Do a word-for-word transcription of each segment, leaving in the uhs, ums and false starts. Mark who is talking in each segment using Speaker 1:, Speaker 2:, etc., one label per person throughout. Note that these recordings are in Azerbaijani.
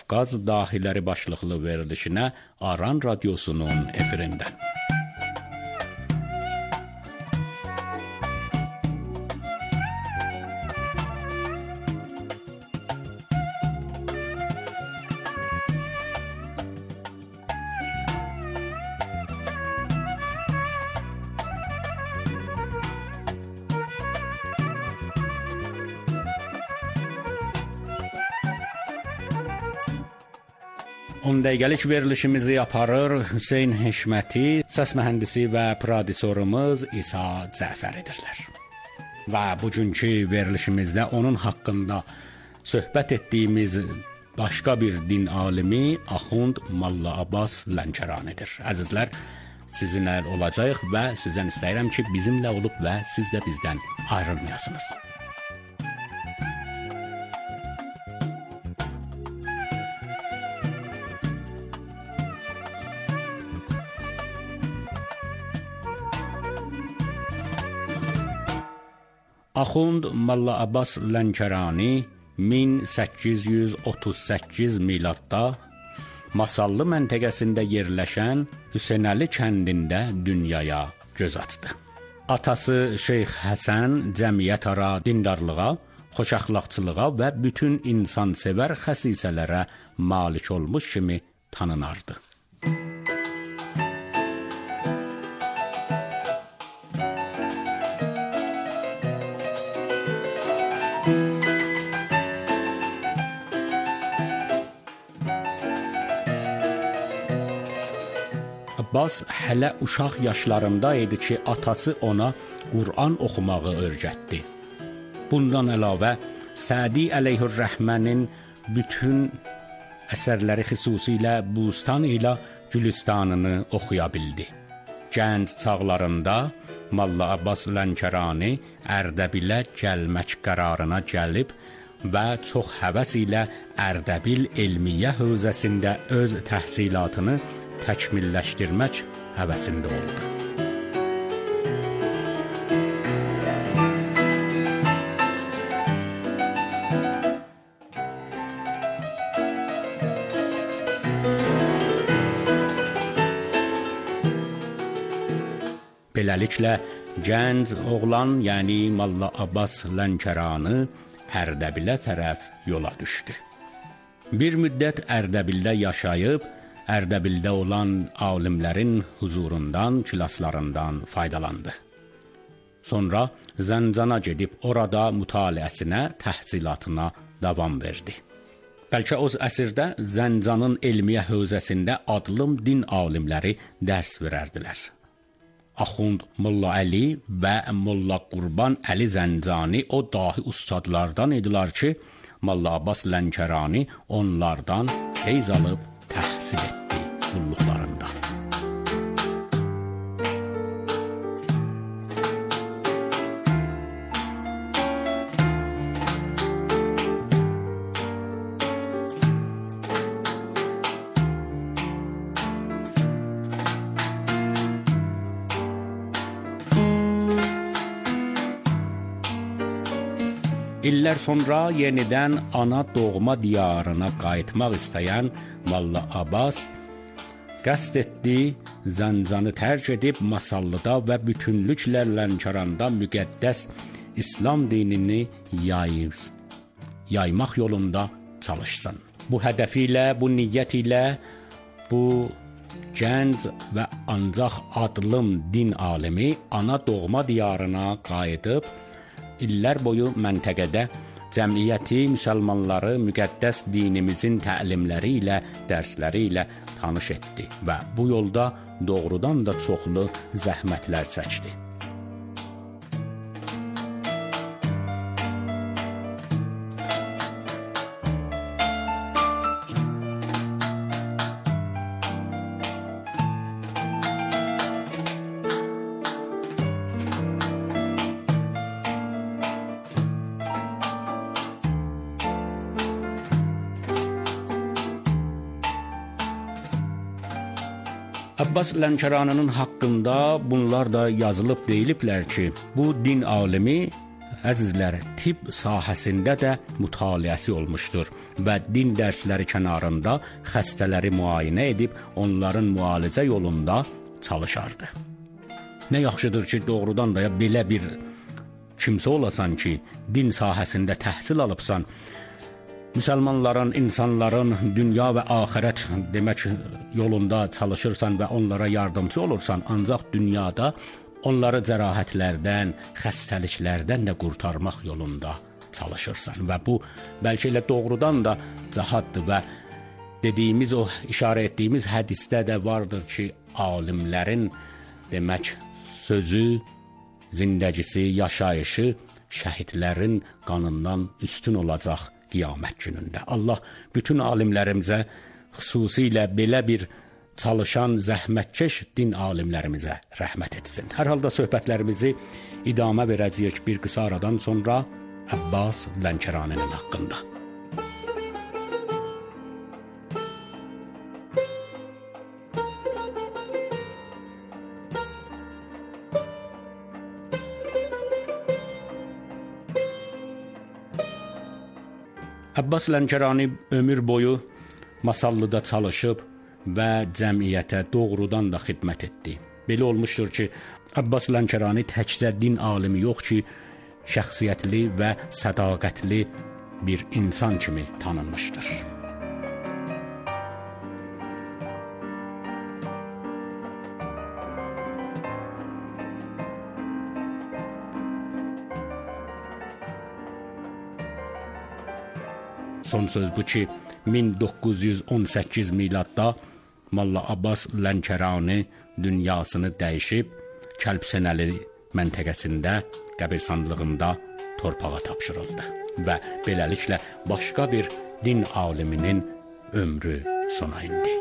Speaker 1: Qafqaz dahiləri başlıqlı verilişinə Aran Radyosu'nun efirindən. on dəqiqəlik verilişimizi aparır Hüseyn Heşməti, səs mühəndisi və prodüserimiz İsa Cəfəridirlər. Və bugünkü verilişimizdə onun haqqında söhbət etdiyimiz başqa bir din alimi Axund Molla Abbas Lənkəranidir. Əzizlər, sizinlə olacağıq və sizdən istəyirəm ki, bizimlə olub və siz də bizdən ayrılmayasınız. Axund Molla Abbas Lənkərani min səkkiz yüz otuz səkkiz miladda Masallı məntəqəsində yerləşən Hüseynəli kəndində dünyaya göz açdı. Atası Şeyx Həsən cəmiyyətara dindarlığa, xoşəxlaqçılığa və bütün insansevər xəsisələrə malik olmuş kimi tanınardı. Abbas hələ uşaq yaşlarında idi ki, atası ona Qur'an oxumağı öyrətdi. Bundan əlavə, Sədi əleyhür-rəhmənin bütün əsərləri xüsusilə Bustan ilə Gülüstanını oxuya bildi. Gənc çağlarında Molla Abbas Lənkərani Ərdəbilə gəlmək qərarına gəlib və çox həvəs ilə Ərdəbil Elmiyyə hövzəsində öz təhsilatını təkmilləşdirmək həvəsində oldu. Beləliklə, gənc oğlan, yəni Molla Abbas Lənkərani Ərdəbilə tərəf yola düşdü. Bir müddət Ərdəbildə yaşayıb, Ərdəbildə olan alimlərin huzurundan, kilaslarından faydalandı. Sonra Zəncana gedib orada mütaliəsinə, təhsilatına davam verdi. Bəlkə o əsrdə Zəncanın elmiyyə hövzəsində adlım din alimləri dərs verərdilər. Axund Molla Əli və Molla Qurban Əli Zəncani o dahi ustadlardan idilər ki, Molla Abbas Lənkərani onlardan feyz alıb təhsil etdi qulluqlarında. İllər sonra yenidən ana doğma diyarına qayıtmaq istəyən Molla Abbas qəsd etdi, Zəncanı tərk edib Masallıda və bütünlüklə Lənkəranda müqəddəs İslam dinini yayır, yaymaq yolunda çalışsın. Bu hədəfi ilə, bu niyyət ilə bu gənc və ancaq adlım din alimi ana doğma diyarına qayıdıb, illər boyu məntəqədə cəmiyyəti, müsəlmanları müqəddəs dinimizin təlimləri ilə, dərsləri ilə tanış etdi və bu yolda doğrudan da çoxlu zəhmətlər çəkdi. Abbas Lənkəraninin haqqında bunlar da yazılıb deyiliblər ki, bu din alimi əzizlər, tibb sahəsində də mütaliəsi olmuşdur və din dərsləri kənarında xəstələri müayinə edib onların müalicə yolunda çalışardı. Nə yaxşıdır ki, doğrudan da ya belə bir kimsə olasan ki, din sahəsində təhsil alıbsan, müsəlmanların, insanların dünya və axirət demək yolunda çalışırsan və onlara yardımcı olursan, ancaq dünyada onları cərahətlərdən, xəstəliklərdən də qurtarmaq yolunda çalışırsan və bu bəlkə elə doğrudan da cəhaddır və dediyimiz o işarə etdiyimiz hədisdə də vardır ki, alimlərin demək sözü, zindəcisi, yaşayışı şəhidlərin qanından üstün olacaq qiyamət günündə. Allah bütün alimlərimizə, xüsusilə belə bir çalışan, zəhmətkeş din alimlərimizə rəhmət etsin. Hər halda söhbətlərimizi idamə verəcəyik bir qısa aradan sonra Abbas Lənkəraninin haqqında. Abbas Lənkərani ömür boyu Masallıda çalışıb və cəmiyyətə doğrudan da xidmət etdi. Belə olmuşdur ki, Abbas Lənkərani təkcə din alimi yox ki, şəxsiyyətli və sədaqətli bir insan kimi tanınmışdır. Son söz bu ki, min doqquz yüz on səkkiz miladda Molla Abbas Lənkərani dünyasını dəyişib, Kəlbsənəli məntəqəsində qəbirstanlığında torpağa tapşırıldı və beləliklə başqa bir din aliminin ömrü sona indi.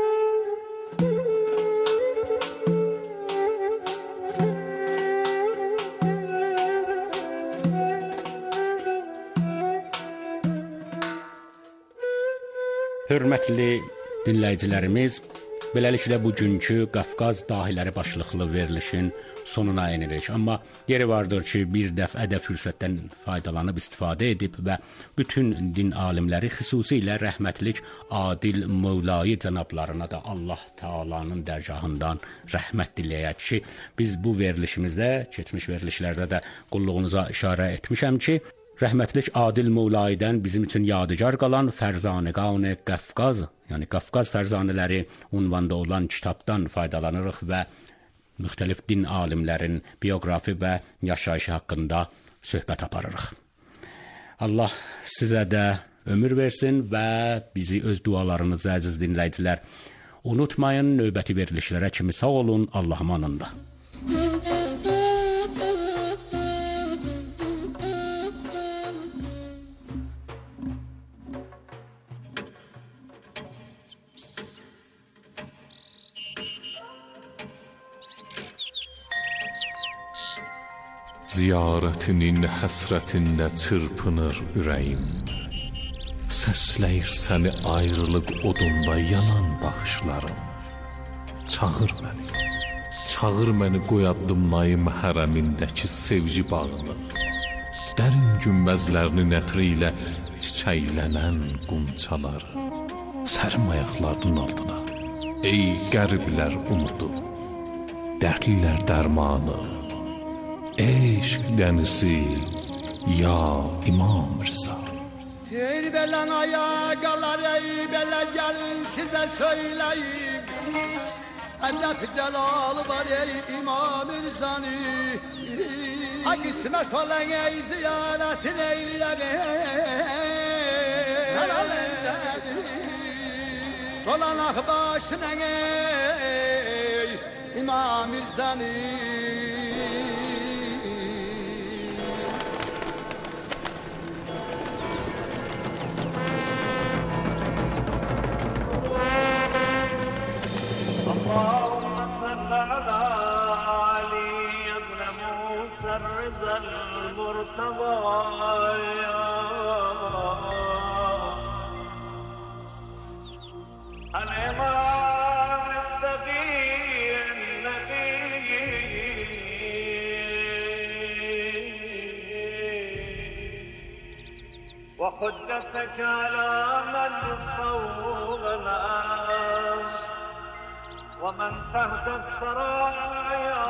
Speaker 1: Hörmətli dinləyicilərimiz, beləliklə bugünkü Qafqaz dahiləri başlıqlı verilişin sonuna enirik. Amma yeri vardır ki, bir dəfə də fürsətdən faydalanıb istifadə edib və bütün din alimləri, xüsusilə rəhmətlik Adil Mövlayı cənablarına da Allah Taalanın dərgahından rəhmət diləyək ki, biz bu verilişimizdə, keçmiş verilişlərdə də qulluğunuza işarə etmişəm ki, rəhmətlik Adil Mövlayıdan bizim üçün yadigar qalan Fərzanəqan-ı Qafqaz, yəni Qafqaz fərzanələri unvanda olan kitabdan faydalanırıq və müxtəlif din alimlərin bioqrafi və yaşayışı haqqında söhbət aparırıq. Allah sizə də ömür versin və bizi öz dualarınızı, əziz dinləyicilər, unutmayın. Növbəti verilişlərə kimi sağ olun, Allah amanında.
Speaker 2: Ziyarətinin həsrətində çırpınır ürəyim. Səsləyir səni ayrılıq odunda yanan baxışlarım. Çağır məni, çağır məni qoyaddım naim hərəmindəki sevgi bağını. Dərin günbəzlərinin ətri ilə çiçəklənən qunçaları. Sərim ayaqlarının altına, ey qəriblər umudu, dərdlilər dərmanı. Eşq dənizi, ya İmam Rıza.
Speaker 3: Ey belən ayaqalar, ey belə gəlin sizə söyləyim. Əcəb cəlalı var ey İmam Rızanı. Ha qismət olan ey ziyarətin eyləyək. Dolanaq başına ey İmam Rızanı.
Speaker 4: اللهم صل على علي بن موسى الرضا المرتضى الإمام السبي النبي وحجتك على من فوقنا ومن تحت الثرايا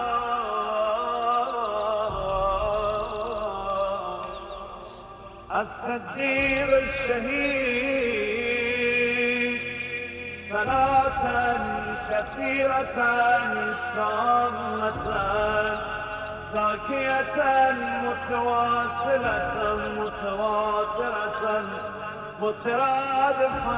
Speaker 4: الصديق الشهيد صلاة كثيرة تامة زاكية متواصلة متواترة مترادفة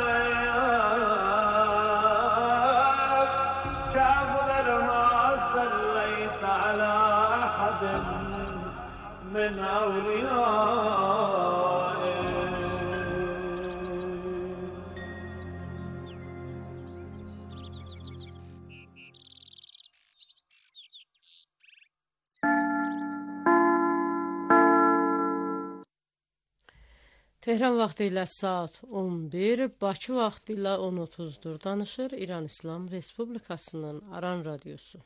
Speaker 4: كأفضل ما صليت على أحد من أوليائك.
Speaker 5: Tehran vaxtı ilə saat on bir, Bakı vaxtı ilə on otuzdur. Danışır İran İslam Respublikasının Aran Radiosu.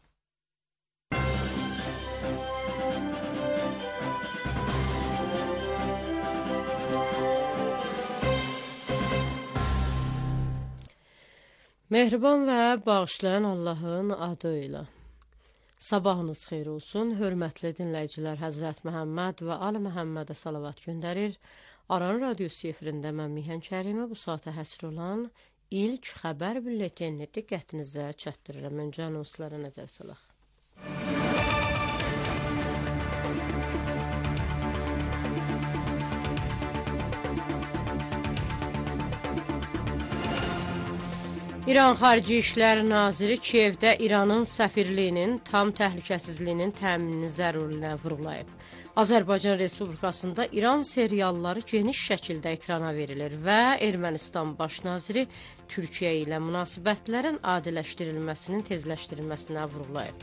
Speaker 5: Mehriban və bağışlayan Allahın adı ilə. Sabahınız xeyir olsun. Hörmətli dinləyicilər, Həzrət Məhəmməd və Ali Məhəmmədə salavat göndərir. Aran Radiosu efirində mən Mihan Kərimə bu saata həsr olan ilk xəbər bülletenini diqqətinizə çatdırıram. Öncə anonslara nəzər salaq. İran Xarici İşlər Naziri Kiyevdə İranın səfirliyinin tam təhlükəsizliyinin təminini zərurinə vurğulayıb. Azərbaycan Respublikasında İran serialları geniş şəkildə ekrana verilir və Ermənistan Baş Naziri Türkiyə ilə münasibətlərin adiləşdirilməsinin tezləşdirilməsinə vurğulayıb.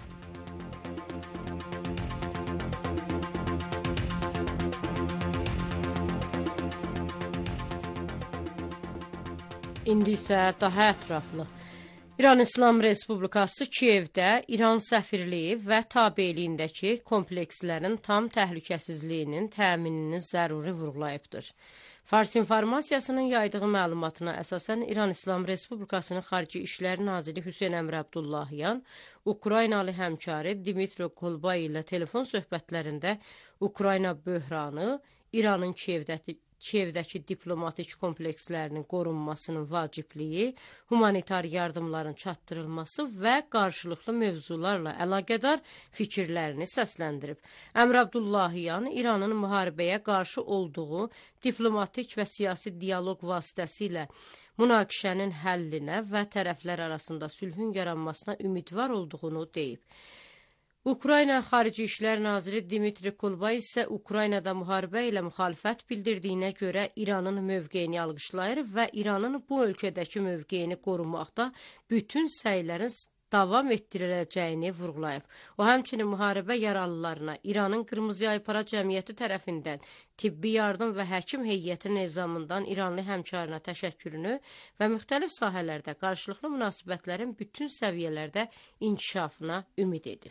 Speaker 5: İndi isə daha ətraflı. İran İslam Respublikası Kiyevdə İran səfirliyi və tabeliyindəki komplekslərin tam təhlükəsizliyinin təminini zəruri vurğulayıbdır. Fars informasiyasının yaydığı məlumatına əsasən İran İslam Respublikasının Xarici İşlər Naziri Hüseyn Əmr Abdullahyan, Ukraynalı həmkarı Dimitri Kulbay ilə telefon söhbətlərində Ukrayna böhranı, İranın Kiyevdəki Kiyevdəki diplomatik komplekslərinin qorunmasının vacibliyi, humanitar yardımların çatdırılması və qarşılıqlı mövzularla əlaqədar fikirlərini səsləndirib. Əmr Abdullahyan İranın müharibəyə qarşı olduğu diplomatik və siyasi dialoq vasitəsilə münaqişənin həllinə və tərəflər arasında sülhün yaranmasına ümidvar olduğunu deyib. Ukrayna Xarici İşlər Naziri Dimitri Kulbay isə Ukraynada müharibə ilə müxalifət bildirdiyinə görə İranın mövqeyini alqışlayır və İranın bu ölkədəki mövqeyini qorumaqda bütün səylərin davam etdiriləcəyini vurğulayıb. O həmçinin müharibə yaralılarına İranın Qırmızı Aypara Cəmiyyəti tərəfindən tibbi yardım və həkim heyəti nizamından İranlı həmkarına təşəkkürünü və müxtəlif sahələrdə qarşılıqlı münasibətlərin bütün səviyyələrdə inkişafına ümid edib.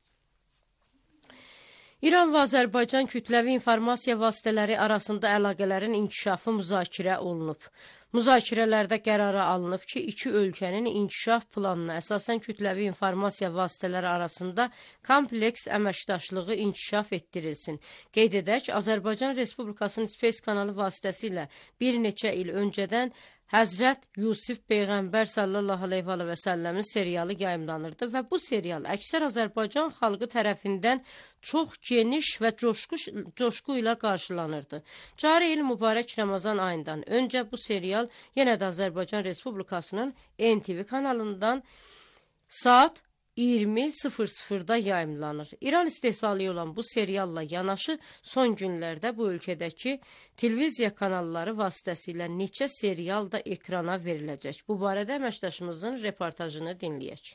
Speaker 5: İran və Azərbaycan kütləvi informasiya vasitələri arasında əlaqələrin inkişafı müzakirə olunub. Müzakirələrdə qərara alınıb ki, iki ölkənin inkişaf planına əsasən kütləvi informasiya vasitələri arasında kompleks əməkdaşlığı inkişaf etdirilsin. Qeyd edək, Azərbaycan Respublikasının Space kanalı vasitəsilə bir neçə il öncədən Həzrət Yusif Peyğəmbər sallallahu aleyhi və səlləmin serialı yayımlanırdı və bu serial əksər Azərbaycan xalqı tərəfindən çox geniş və coşku, coşku ilə qarşılanırdı. Cari il mübarək Ramazan ayından öncə bu serial yenə də Azərbaycan Respublikasının N T V kanalından saat iyirmi sıfır sıfırda yayımlanır. İran istehsalı olan bu serialla yanaşı son günlərdə bu ölkədəki televiziya kanalları vasitəsilə neçə serial da ekrana veriləcək. Bu barədə əməkdaşımızın reportajını dinləyək.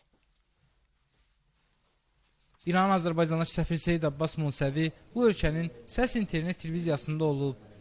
Speaker 6: İran Azərbaycandakı səfir Seyid Abbas Musəvi bu ölkənin səs internet televiziyasında olub.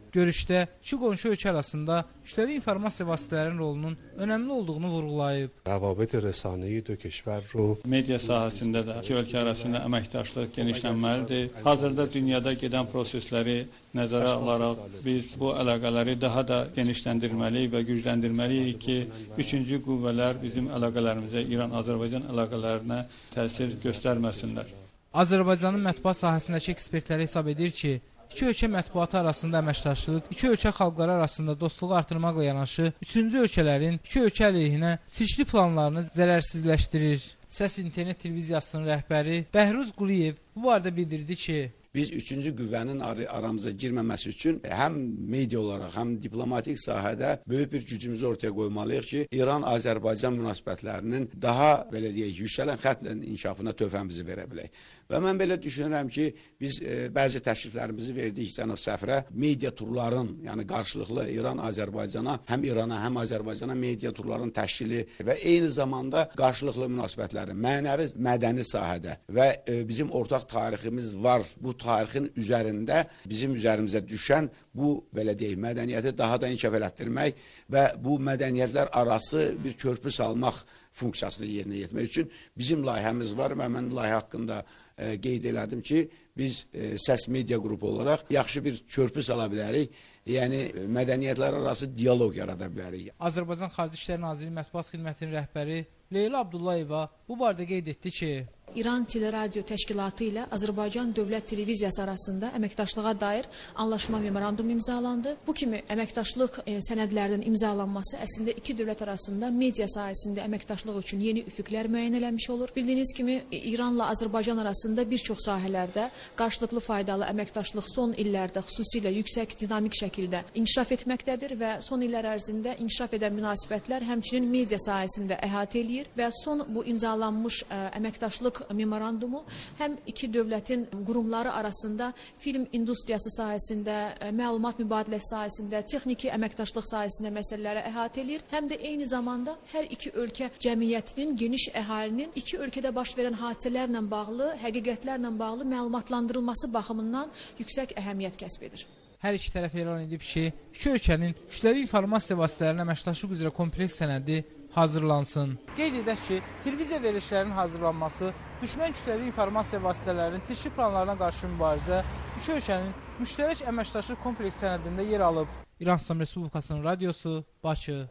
Speaker 6: Görüşdə iki qonşu ölkə arasında kütləvi informasiya vasitələrinin rolunun önəmli olduğunu vurğulayıb.
Speaker 7: روابط رسانه‌ای دو کشور رو
Speaker 8: Media sahəsində də iki ölkə arasında əməkdaşlıq genişlənməlidir. Hazırda dünyada gedən prosesləri nəzərə alaraq biz bu əlaqələri daha da genişləndirməliyik və gücləndirməliyik ki, üçüncü qüvvələr bizim əlaqələrimizə, İran-Azərbaycan əlaqələrinə təsir göstərməsinlər.
Speaker 6: Azərbaycanın mətbuat sahəsindəki ekspertlər hesab edir ki, İki ölkə mətbuatı arasında əməkdaşlıq, iki ölkə xalqları arasında dostluğu artırmaqla yanaşı, üçüncü ölkələrin iki ölkə əleyhinə seçili planlarını zərərsizləşdirir. Səs İnternet Televiziyasının rəhbəri Bəhruz Quliyev bu barədə bildirdi ki,
Speaker 9: biz üçüncü qüvvənin aramıza girməməsi üçün həm media olaraq, həm diplomatik sahədə böyük bir gücümüzü ortaya qoymalıyıq ki, İran-Azərbaycan münasibətlərinin daha, belə deyək, yüksələn xəttlə inkişafına töhfəmizi verə bilək. Və mən belə düşünürəm ki, biz e, bəzi təkliflərimizi verdik cənab səfirə, media turların, yəni qarşılıqlı İran-Azərbaycana, həm İrana, həm Azərbaycana media turların təşkili və eyni zamanda qarşılıqlı münasibətlərin, mənəvi, mədəni sahədə və e, bizim ortaq tariximiz var. Bu tarixin üzərində bizim üzərimizə düşən bu, belə deyək, mədəniyyəti daha da inkişaf elətdirmək və bu mədəniyyətlər arası bir körpü salmaq funksiyasını yerinə yetirmək üçün bizim layihəmiz var və mən layihə haqqında e, qeyd elədim ki, biz e, Səs Media qrupu olaraq yaxşı bir körpü sala bilərik, yəni mədəniyyətlər arası dialoq yarada bilərik.
Speaker 6: Azərbaycan Xarici İşlər Nazirliyi Mətbuat Xidmətinin rəhbəri Leyla Abdullayeva bu barədə qeyd etdi ki,
Speaker 10: İran Teleradio Təşkilatı ilə Azərbaycan Dövlət Televiziyası arasında əməkdaşlığa dair anlaşma memorandum imzalandı. Bu kimi əməkdaşlıq e, sənədlərinin imzalanması əslində iki dövlət arasında media sahəsində əməkdaşlıq üçün yeni üfüqlər müəyyən eləmiş olur. Bildiyiniz kimi e, İranla Azərbaycan arasında bir çox sahələrdə qarşılıqlı faydalı əməkdaşlıq son illərdə xüsusilə yüksək dinamik şəkildə inkişaf etməkdədir və son illər ərzində inkişaf edən münasibətlər həmçinin media sahəsində əhatə eləyir və son bu imzalanmış e, əməkdaşlıq memorandumu həm iki dövlətin qurumları arasında film industriyası sahəsində, məlumat mübadiləsi sahəsində, texniki əməkdaşlıq sahəsində məsələləri əhatə edir, həm də eyni zamanda hər iki ölkə cəmiyyətinin, geniş əhalinin iki ölkədə baş verən hadisələrlə bağlı, həqiqətlərlə bağlı məlumatlandırılması baxımından yüksək əhəmiyyət kəsb edir.
Speaker 6: Hər iki tərəf elan edib ki, iki ölkənin kütləvi informasiya vasitələrinin əməkdaşlıq üzrə kompleks sənədi hazırlansın. Qeyd edək ki, televiziya verilişlərinin hazırlanması, düşmən kütləvi informasiya vasitələrinin seçki planlarına qarşı mübarizə iki ölkənin müştərək əməkdaşlıq kompleks sənədində yer alıb. İran İslam Respublikasının radiosu, Bakı.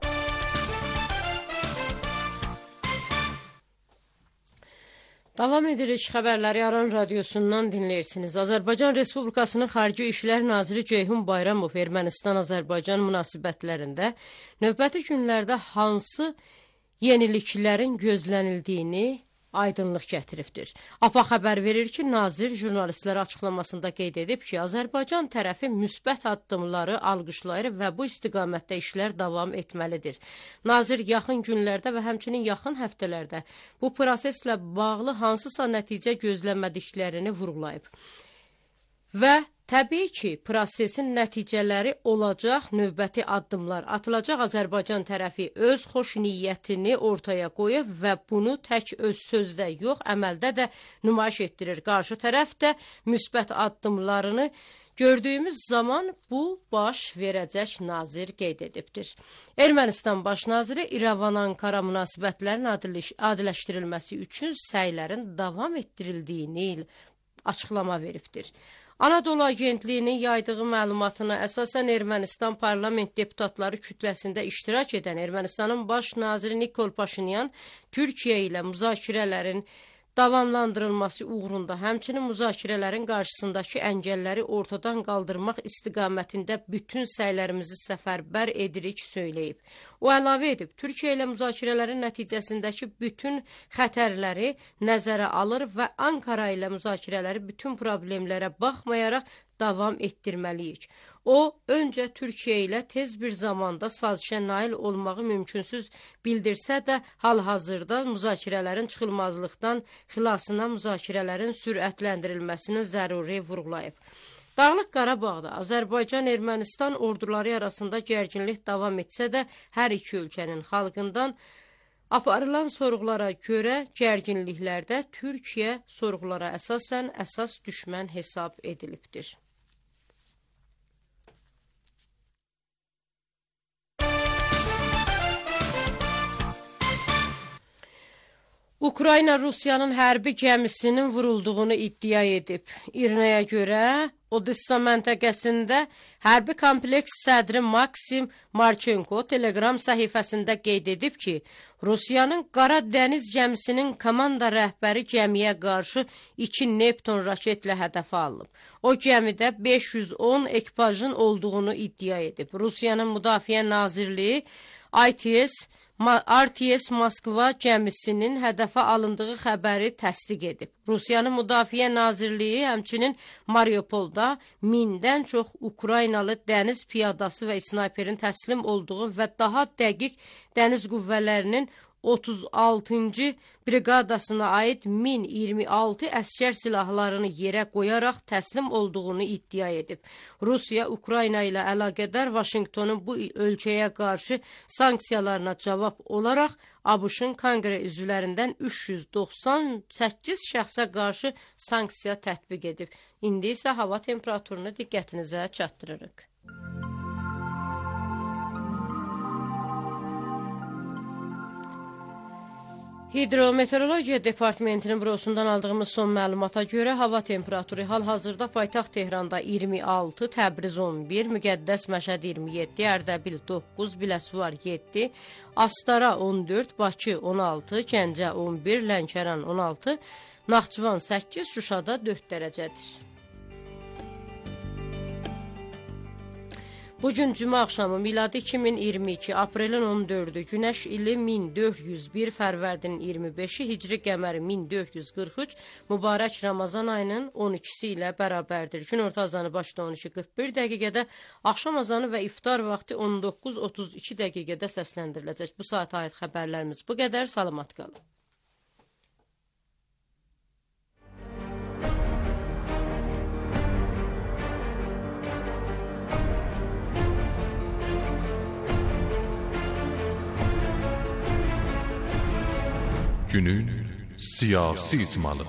Speaker 5: Davam edirik xəbərləri Aran radiosundan dinləyirsiniz. Azərbaycan Respublikasının Xarici İşlər Naziri Ceyhun Bayramov Ermənistan-Azərbaycan münasibətlərində növbəti günlərdə hansı yeniliklərin gözlənildiyini aydınlıq gətiribdir. APA xəbər verir ki, nazir jurnalistlərə açıqlamasında qeyd edib ki, Azərbaycan tərəfi müsbət addımları alqışlayır və bu istiqamətdə işlər davam etməlidir. Nazir yaxın günlərdə və həmçinin yaxın həftələrdə bu proseslə bağlı hansısa nəticə gözləmədiklərini vurğulayıb. Və təbii ki, prosesin nəticələri olacaq, növbəti addımlar atılacaq. Azərbaycan tərəfi öz xoş niyyətini ortaya qoyub və bunu tək öz sözdə yox, əməldə də nümayiş etdirir. Qarşı tərəf də müsbət addımlarını gördüyümüz zaman bu baş verəcək, nazir qeyd edibdir. Ermənistan baş naziri İrəvan-Ankara münasibətlərin adiləşdirilməsi üçün səylərin davam etdirildiyini açıqlama veribdir. Anadolu Agentliyinin yaydığı məlumatına əsasən Ermənistan parlament deputatları kütləsində iştirak edən Ermənistanın baş naziri Nikol Paşinyan Türkiyə ilə müzakirələrin davamlandırılması uğrunda, həmçinin müzakirələrin qarşısındakı əngəlləri ortadan qaldırmaq istiqamətində bütün səylərimizi səfərbər edirik söyləyib. O əlavə edib, Türkiyə ilə müzakirələrin nəticəsindəki bütün xətərləri nəzərə alır və Ankara ilə müzakirələri bütün problemlərə baxmayaraq davam etdirməliyik. O, öncə Türkiyə ilə tez bir zamanda sazişə nail olmağı mümkünsüz bildirsə də, hal-hazırda müzakirələrin çıxılmazlıqdan xilasına müzakirələrin sürətləndirilməsini zəruri vurğulayıb. Dağlıq Qarabağda Azərbaycan-Ermənistan orduları arasında gərginlik davam etsə də, hər iki ölkənin xalqından aparılan sorğulara görə gərginliklərdə Türkiyə sorğulara əsasən əsas düşmən hesab edilibdir. Ukrayna Rusiyanın hərbi gəmisinin vurulduğunu iddia edib. İrnaya görə Odessa məntəqəsində hərbi kompleks sədri Maksim Marchenko Telegram səhifəsində qeyd edib ki, Rusiyanın Qara Dəniz gəmisinin komanda rəhbəri gəmiyə qarşı iki Neptun raketlə hədəfə alıb. O gəmidə beş yüz on ekipajın olduğunu iddia edib. Rusiyanın Müdafiə Nazirliyi I T S R T S Moskva gəmisinin hədəfə alındığı xəbəri təsdiq edib. Rusiyanın Müdafiə Nazirliyi həmçinin Mariupolda mindən çox Ukraynalı dəniz piyadası və snayperin təslim olduğu və daha dəqiq dəniz qüvvələrinin otuz altıncı briqadasına aid min iyirmi altı əskər silahlarını yerə qoyaraq təslim olduğunu iddia edib. Rusiya, Ukrayna ilə əlaqədar Vaşinqtonun bu ölkəyə qarşı sanksiyalarına cavab olaraq ABŞ-ın konqre üzvlərindən üç yüz doxsan səkkiz şəxsə qarşı sanksiya tətbiq edib. İndi isə hava temperaturunu diqqətinizə çatdırırıq. Hidrometeorologiya Departamentinin bürosundan aldığımız son məlumata görə hava temperaturu hal-hazırda paytaxt Tehranda iyirmi altı, Təbriz on bir, Müqəddəs Məşəd iyirmi yeddi, Ərdəbil doqquz, Biləsuvar yeddi, Astara on dörd, Bakı on altı, Gəncə on bir, Lənkəran on altı, Naxçıvan səkkiz, Şuşada dörd dərəcədir. Bugün cümə axşamı miladi iki min iyirmi iki, aprelin on dördü, günəş ili min dörd yüz bir, fərvərdinin iyirmi beşi, hicri qəməri min dörd yüz qırx üç, mübarək Ramazan ayının on ikisi ilə bərabərdir. Gün orta azanı başda on iki qırx bir dəqiqədə, axşam azanı və iftar vaxtı on doqquz otuz iki dəqiqədə səsləndiriləcək. Bu saata aid xəbərlərimiz bu qədər. Salamat qalın.
Speaker 2: Günün siyasi icmalı.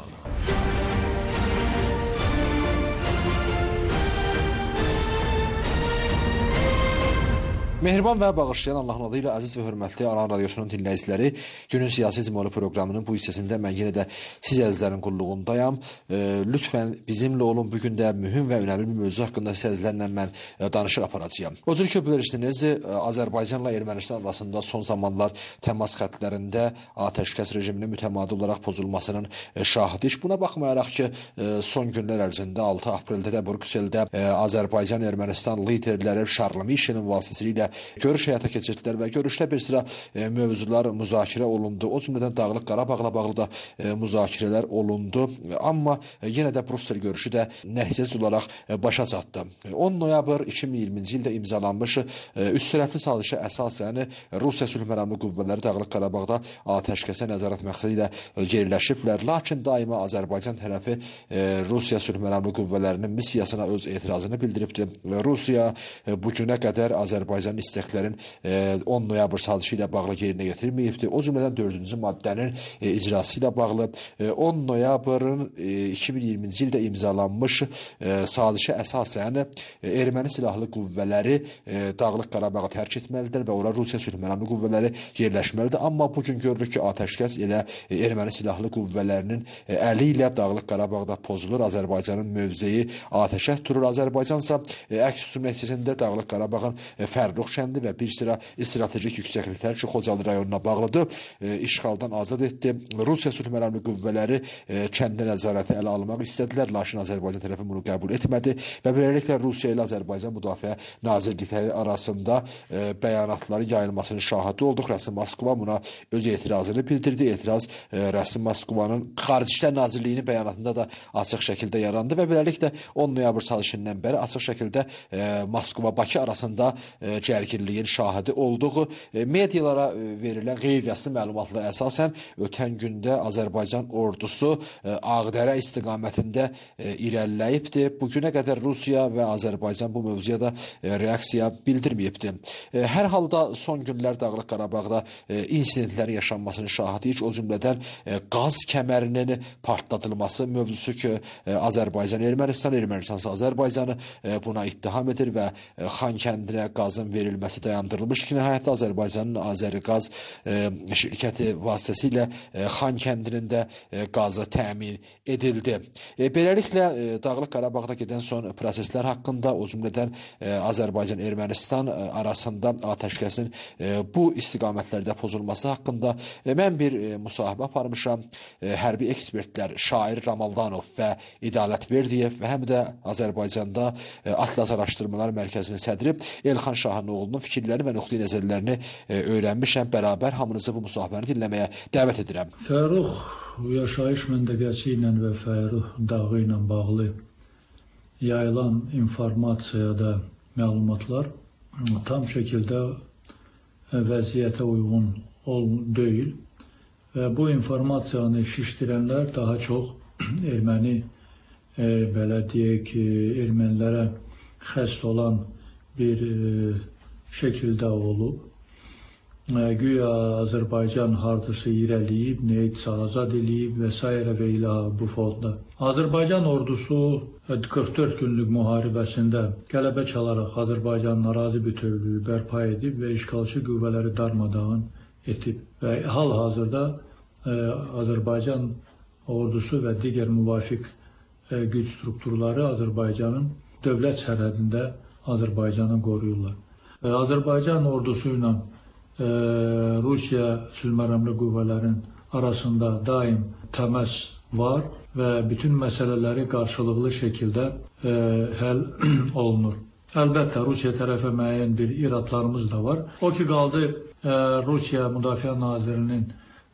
Speaker 11: Mehriban və bağışlayan Allahın adı ilə əziz və hörmətli Aran Radiosunun dinləyiciləri, günün siyasi icmalı proqramının bu hissəsində mən yenə də siz əzizlərin qulluğundayam. E, lütfən bizimlə olun. Bugün də mühüm və önəmli bir mövzu haqqında siz əzizlərlə mən e, danışıq aparacağım. O cür ki, bilirsiniz, e, Azərbaycanla Ermənistan arasında son zamanlar təmas xəttlərində atəşkəs rejiminin mütəmadi olaraq pozulmasının e, şahidik. Buna baxmayaraq ki, e, son günlər ərzində altı apreldə də Brükseldə e, Azərbaycan-Ermənistan liderləri Şarl Mişelin vasitəsilə görüş həyata keçirdilər və görüşdə bir sıra e, mövzular müzakirə olundu. O cümlədən Dağlıq Qarabağla bağlı da e, müzakirələr olundu. Amma e, yenə də Brüssel görüşü də nəticəsiz olaraq e, başa çatdı. on noyabr iki min iyirminci ildə imzalanmış e, üst tərəfli sazişə əsasən Rusiya sülh məramlı qüvvələri Dağlıq Qarabağda atəşkəsə nəzarət məqsədi ilə yerləşiblər. Lakin daima Azərbaycan tərəfi e, Rusiya sülh məramlı qüvvələrinin missiyasına öz etirazını bildiribdi. Rusiya e, bu günə qədər Azərbaycan istəklərin on noyabr sazişi ilə bağlı yerinə yetirməyibdir. O cümlədən dördüncü maddənin icrası ilə bağlı on noyabrın iki min iyirminci ildə imzalanmış sazişə əsasən erməni silahlı qüvvələri Dağlıq Qarabağı tərk etməlidir və ora Rusiya sülh məramlı qüvvələri yerləşməlidir. Amma bugün görürük ki, atəşkəs elə erməni silahlı qüvvələrinin əli ilə Dağlıq Qarabağda pozulur. Azərbaycanın mövzeyi atəşə tutulur. Azərbaycansa əks hücum nəticəsində Dağlıq Qarabağın Fərrux kəndi və bir sıra strategik yüksəkliklər ki, Xocalı rayonuna bağlıdır, e, işğaldan azad etdi. Rusiya sülh məramlı qüvvələri e, kəndə nəzarəti ələ almaq istədilər, lakin Azərbaycan tərəfi bunu qəbul etmədi və beləliklə Rusiya ilə Azərbaycan Müdafiə Nazirlikləri arasında e, bəyanatları yayılmasının şahidi olduq. Rəsmi Moskva buna öz etirazını bildirdi. Etiraz e, Rəsmi Moskvanın Xarici İşlər Nazirliyinin bəyanatında da açıq şəkildə yarandı və beləliklə on noyabr sazişindən bəri açıq şəkildə e, Moskva-Bakı arasında e, gərginliyin şahidi olduq. E, medialara e, verilən qeyri-rəsmi məlumatlara əsasən ötən gündə Azərbaycan ordusu e, Ağdərə istiqamətində e, irəliləyibdir. Bugünə qədər Rusiya və Azərbaycan bu mövzuya da e, reaksiya bildirməyibdir. E, hər halda son günlər Dağlıq Qarabağda e, insidentlərin yaşanmasının şahidiyik. O cümlədən e, qaz kəmərinin partladılması mövzusu ki, e, Azərbaycan Ermənistan, Ermənistansa Azərbaycanı e, buna ittiham edir və e, Xankəndinə qazın verilməsi verilməsi dayandırılmış ki, nəhayətdə Azərbaycanın Azəriqaz e, şirkəti vasitəsilə e, Xan kəndinin də e, qazı təmin edildi. E, beləliklə e, Dağlıq Qarabağda gedən son proseslər haqqında, o cümlədən e, Azərbaycan-Ermənistan e, arasında atəşkəsin e, bu istiqamətlərdə pozulması haqqında e, mən bir e, müsahibə aparmışam. E, hərbi ekspertlər Şair Ramaldanov və İdalət Verdiyev və həm də Azərbaycanda e, Atlas Araşdırmalar Mərkəzinin sədri Elxan Şahınoğlu'nun fikirlərini və nöqteyi nəzərlərini e, öyrənmişəm. Bərabər hamınızı bu müsahibəni dinləməyə dəvət edirəm.
Speaker 12: Fərrux yaşayış məntəqəsi ilə və Fərrux dağı ilə bağlı yayılan informasiyada məlumatlar tam şəkildə vəziyyətə uyğun deyil və bu informasiyanı şişdirənlər daha çox erməni e, belə deyək ki, ermənilərə xəss olan bir e, şəkildə olub. E, güya Azərbaycan hardasa irəliyib, neytsə azad eləyib və s. və ilə bu fonda. Azərbaycan ordusu qırx dörd günlük müharibəsində qələbə çalaraq Azərbaycanın ərazi bütövlüyü bərpa edib və işğalçı qüvvələri darmadağın etib. Və hal-hazırda e, Azərbaycan ordusu və digər müvafiq e, güc strukturları Azərbaycanın dövlət sərhədində Azərbaycanı qoruyurlar. Və Azərbaycan ordusu ilə e, Rusiya sülhməramlı qüvvələrin arasında daim təmas var və bütün məsələləri qarşılıqlı şəkildə e, həll olunur. Əlbəttə, Rusiya tərəfə müəyyən bir iradlarımız da var. O ki, qaldı e, Rusiya Müdafiə Nazirinin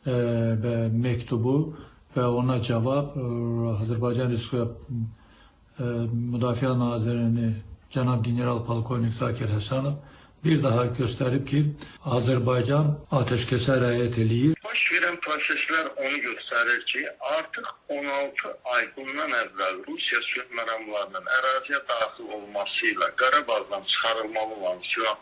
Speaker 12: e, məktubu və ona cavab e, Azərbaycan Respublikası e, Müdafiə Nazirini cənab General Polkovnik Zakir Həsənov bir daha göstərib ki, Azərbaycan atəşkəsə riayət eləyir.
Speaker 13: Baş verən proseslər onu göstərir ki, artıq on altı ay bundan əvvəl Rusiya sülhməramlarının əraziyə daxil olması ilə Qarabağdan çıxarılmalı olan silah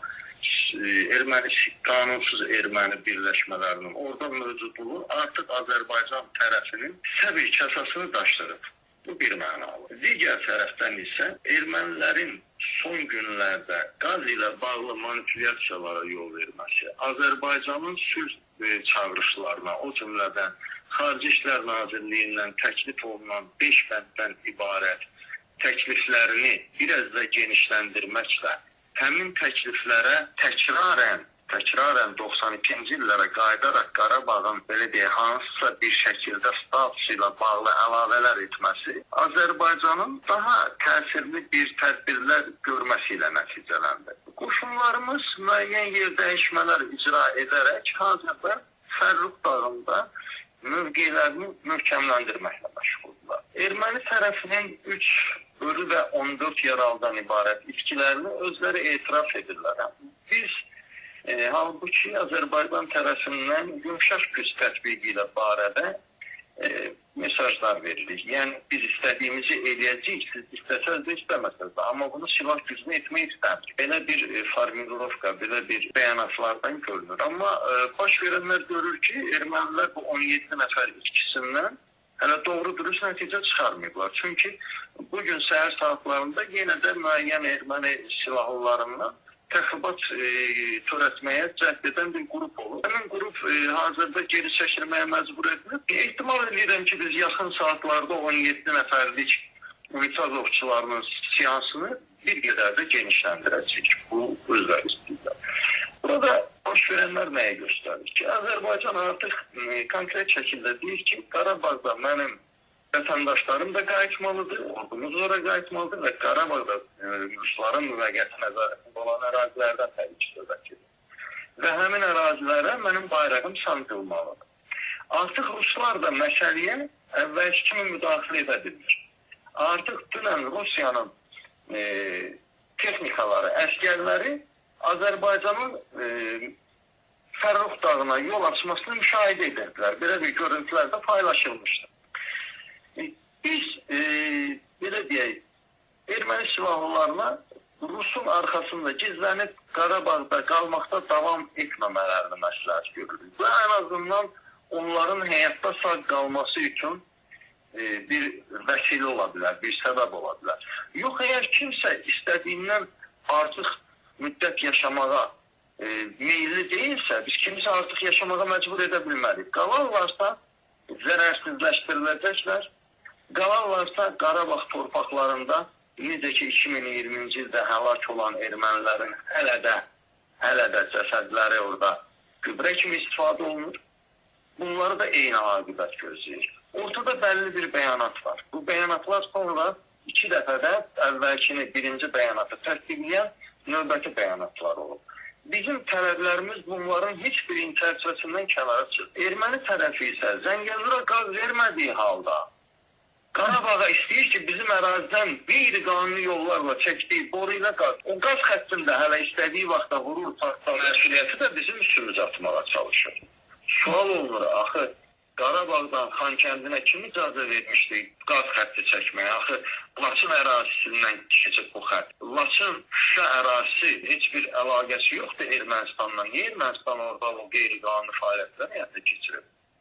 Speaker 13: erməni, qanunsuz erməni birləşmələrinin orada mövcudluğu artıq Azərbaycan tərəfinin səbir kasasını daşdırıb. Bu bir mənalı. Digər tərəfdən isə ermənilərin son günlərdə qaz ilə bağlı manipulyasiyalara yol verməsi, Azərbaycanın sülh çağırışlarına, o cümlədən Xarici İşlər Nazirliyindən təklif olunan beş bənddən ibarət təkliflərini biraz da genişləndirməklə həmin təkliflərə təkrarən, təkrarən doxsan ikinci illərə qayıdaraq Qarabağın belə deyək, hansısa bir şəkildə statusu ilə bağlı əlavələr etməsi Azərbaycanın daha təsirli bir tədbirlər görməsi ilə nəticələndi. Qoşunlarımız müəyyən yer dəyişmələr icra edərək hazırda Fərrux dağında mövqelərini möhkəmləndirməklə məşğuldurlar. Erməni tərəfinin üç ölü və on dörd yaralıdan ibarət itkilərini özləri etiraf edirlər. Biz e, halbuki Azərbaycan tərəfindən yumşaq güc tətbiqi ilə barədə e, mesajlar veririk. Yəni biz istədiyimizi eləyəcəyik, siz istəsəz də istəməsəz də, amma bunu silah gücünü etmək istəmir. Belə bir e, formulovka, belə bir bəyanatlardan görünür. Amma e, baş verənlər görür ki, ermənilər bu on yeddi nəfər itkisindən hələ doğru dürüst nəticə çıxarmayıblar. Çünki bugün səhər saatlarında yenə də müəyyən erməni silahlılarından təxribat e, törətməyə cəhd edən bir qrup olur. Həmin qrup e, hazırda geri çəkilməyə məcbur edilir. Ehtimal edirəm ki, biz yaxın saatlarda on yeddi nəfərlik ümidvaz ovçularının siyasını bir qədər də genişləndirəcək. Bu özləri istəyirlər. Burada baş verənlər nəyə göstərir ki, Azərbaycan artıq e, konkret şəkildə deyir ki, Qarabağda mənim vətəndaşlarım da qayıtmalıdır, ordumuz ora qayıtmalıdır və Qarabağda e, Rusların müvəqqəti nəzarətində olan ərazilərdən təbii ki, söhbət edir. Və həmin ərazilərə mənim bayrağım sancılmalıdır. Artıq Ruslar da məsələyə əvvəlki kimi müdaxilə edə bilir. Artıq dünən Rusiyanın e, texnikaları, əskərləri Azərbaycanın e, Fərrux dağına yol açmasını müşahidə edirdilər. Belə bir görüntülər də paylaşılmışdı. E, biz e, belə deyək, erməni silahlılarına Rusun arxasında gizlənib Qarabağda qalmaqda davam etməmələrini məsləhət görürük. Və ən azından onların həyatda sağ qalması üçün e, bir vəsilə ola bilər, bir səbəb ola bilər. Yox, əgər kimsə istədiyindən artıq müddət yaşamağa e, meyilli deyilsə, biz kimisə artıq yaşamağa məcbur edə bilmərik. Qalanlarsa zərərsizləşdiriləcəklər. Qalanlarsa Qarabağ torpaqlarında necə ki iki min iyirminci ildə həlak olan ermənilərin hələ də, hələ də cəsədləri orada gübrə kimi istifadə olunur. Bunları da eyni aqibət gözləyir. Ortada bəlli bir bəyanat var. Bu bəyanatlar sonra iki dəfədə əvvəlkini birinci bəyanatı təsdiqləyən növbəti bəyanatlar olub. Bizim tələblərimiz bunların heç birinin çərçivəsindən kənara çıxır. Erməni tərəfi isə Zəngəzura qaz vermədiyi halda Qarabağa istəyir ki, bizim ərazidən qeyri-qanuni yollarla çəkdiyi boru ilə qaz. O qaz xəttində hələ istədiyi vaxtda vurur, partlar, məsuliyyəti də bizim üstümüzə atmağa çalışır. Sual olunur, axı Qarabağdan Xankəndinə kim icazə vermişdi qaz xətti çəkməyə? Axı Laçın ərazisindən keçib bu xətt. Laçın Şuşa ərazisi heç bir əlaqəsi yoxdur Ermənistanla. Niyə Ermənistan orada o qeyri-qanuni fəaliyyətlər həyata keçirib?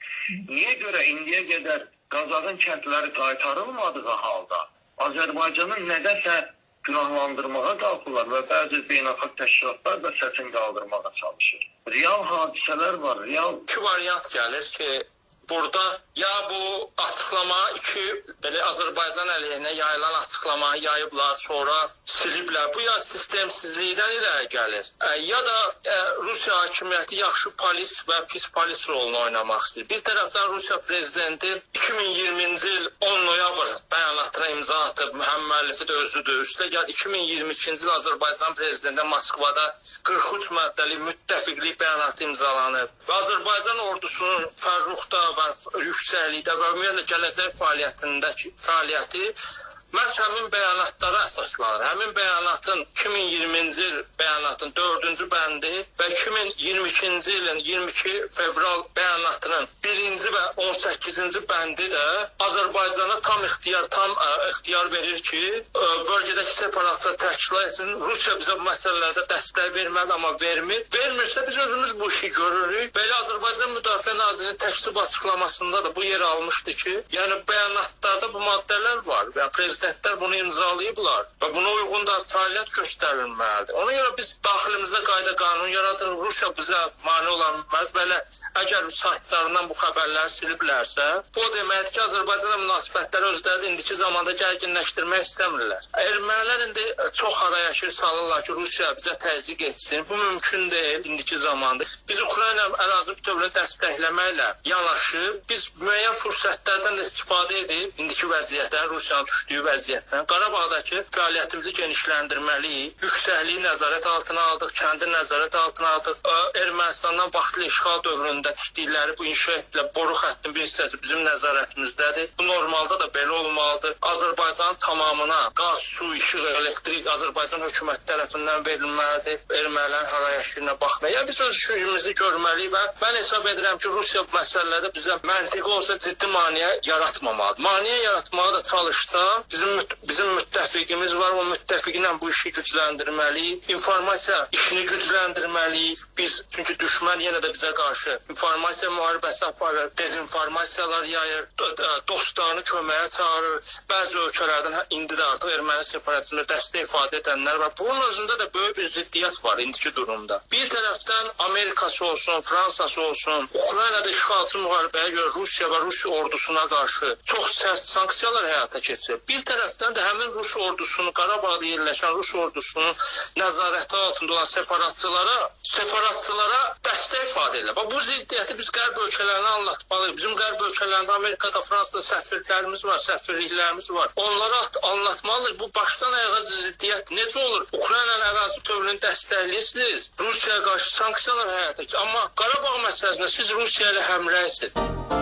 Speaker 13: Niyə görə indiyə qədər Qazağın kəndləri qaytarılmadığı halda Azərbaycanın nədəsə günahlandırmağa qalxırlar və bəzi beynəlxalq təşkilatlar da səsini qaldırmağa çalışır. Real hadisələr var, real...
Speaker 14: İki variant gəlir ki, burada ya bu açıqlama iki belə Azərbaycan əleyhinə yayılan açıqlamayı yayıblar, sonra siliblər. Bu ya sistemsizlikdən irəli gəlir. Ya da e, Rusiya hakimiyyəti yaxşı polis və pis polis rolunu oynamaq istəyir. Bir tərəfdən Rusiya prezidenti iki min iyirminci il on noyabr bəyanatına imza atıb, həm müəllifi də özüdür. Üstə gəl iki min iyirmi ikinci il Azərbaycan prezidenti Moskvada qırx üç maddəli müttəfiqlik bəyanatı imzalanıb. Və Azərbaycan ordusunun Fərruxda və yüksəklikdə və ümumiyyətlə gələcək fəaliyyətindəki fəaliyyəti məhz həmin bəyanatlara əsaslanır. Həmin bəyanatın iki min iyirminci il bəyanatın dördüncü bəndi və iki min iyirmi ikinci ilin iyirmi iki fevral bəyanatının birinci və on səkkizinci bəndi də Azərbaycana tam ixtiyar, tam ə, ixtiyar verir ki, ə, bölgədəki separatları təşkil etsin. Rusiya bizə bu məsələlərdə dəstək verməli, amma vermir. Vermirsə biz özümüz bu işi görürük. Belə Azərbaycan Müdafiə Nazirinin təksib açıqlamasında da bu yer almışdı ki, yəni bəyanatlarda bu maddələr var. Yəni prezidentlər bunu imzalayıblar və buna uyğun da fəaliyyət göstərilməlidir. Ona görə biz daxilimizdə qayda qanun yaradırıq. Rusiya bizə mane ola bilməz. Belə əgər saytlarından bu xəbərləri siliblərsə, bu deməkdir ki, Azərbaycanla münasibətləri özləri indiki zamanda gərginləşdirmək istəmirlər. Ermənilər indi çox arayakir salırlar ki, Rusiya bizə təzyiq etsin. Bu mümkün deyil indiki zamanda. Biz Ukrayna ərazi bütövlüyünü dəstəkləməklə yanaşı, biz müəyyən fürsətlərdən istifadə edib indiki vəziyyətdən, Rusiyanın düşdüyü vəziyyətdən Qarabağdakı fəaliyyətimizi genişləndirməliyik. Yüksəkliyi nəzarət altına aldıq, kəndi nəzarət altına aldıq. Ermənistandan vaxtlı işğal dövründə tikdikləri bu inşa etdilər. Boru xəttinin bir hissəsi bizim nəzarətimizdədir. Bu normalda da belə olmalıdır. Azərbaycanın tamamına qaz, su, işıq, elektrik Azərbaycan hökuməti tərəfindən verilməlidir. Ermənilərin harayəşirinə baxmayın. Yəni biz öz gücümüzü görməliyik və mən hesab edirəm ki, Rusiya bu məsələlərdə bizə məntiqi olsa ciddi maneə yaratmamalıdır. Maneə yaratmağa da çalışsa, bizim bizim müttəfiqimiz var, o müttəfiqlə bu işi gücləndirməliyik. İnformasiya işini gücləndirməliyik. Biz çünki düşmən yenə də bizə qarşı informasiya müharibəsi aparır, dezinformasiyalar yayır, dostlarını köməyə çağırır. Bəzi ölkələrdən indi də artıq erməni separatizmə dəstək ifadə edənlər var. Bunun özündə də böyük bir ziddiyyət var indiki durumda. Bir tərəfdən Amerikası olsun, Fransası olsun, Ukraynada işğalçı müharibəyə görə Rusiya və Rusiya ordusuna qarşı çox sərt sanksiyalar həyata keçirir. Bir tərəfdən də həmin Rus ordusunu, Qarabağda yerləşən Rus ordusunun nəzarəti altında olan separatçılara, separatçılara dəstək ifadə edirlər. Bu ziddiyyəti biz qərb ölkələrinə anlatmalıyıq. Bizim qərb ölkələrində Amerikada, Fransada səfirlərimiz var, səfirliklərimiz var. Onlara anlatmalıyıq. Bu başdan ayağa ziddiyyət necə olur? Ukraynanın ərazi bütövlüyünü dəstəkləyirsiniz, Rusiyaya qarşı sanksiyalar həyata keçirir. Amma Qarabağ məsələsində siz Rusiya ilə həmrəysiniz.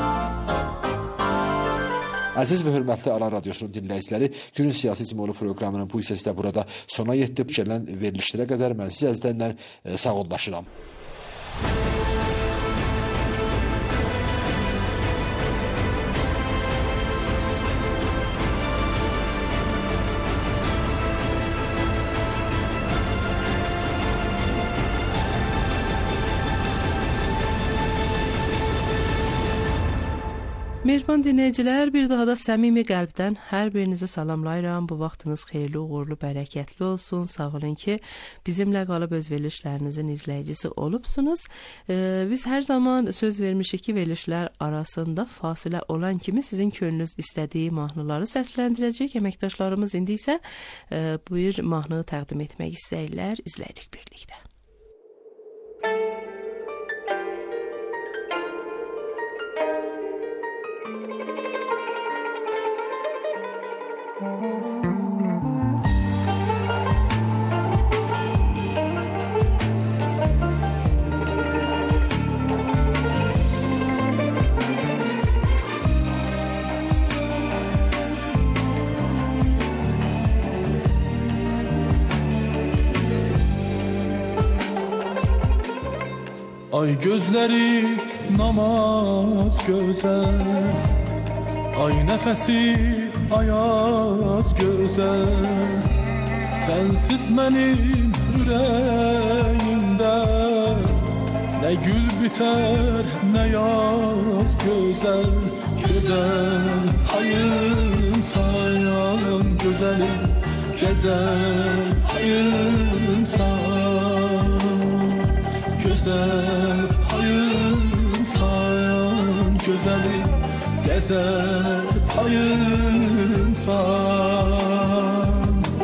Speaker 11: Əziz və hörmətli Aran Radiosunun dinləyiciləri, günün siyasi cimolu proqramının bu hissəsi də burada sona yetib. Gələn verilişlərə qədər mən siz əzizlərlə sağollaşıram.
Speaker 15: Mehriban dinləyicilər, bir daha da səmimi qəlbdən hər birinizi salamlayıram. Bu vaxtınız xeyirli, uğurlu, bərəkətli olsun. Sağ olun ki, bizimlə qalıb öz verilişlərinizin izləyicisi olubsunuz. Ee, biz hər zaman söz vermişik ki, verilişlər arasında fasilə olan kimi sizin könlünüz istədiyi mahnıları səsləndirəcək. Əməkdaşlarımız indi isə e, buyur mahnı təqdim etmək istəyirlər. İzləyirik birlikdə.
Speaker 16: Ay gözleri namaz güzel, ay nefesi ayaz güzel. Sensiz benim yüreğimde ne gül biter ne yaz güzel. Güzel hayır sayan güzelim, güzel hayır sayan güzel hayır sayan güzelim, gezer hayır sayan.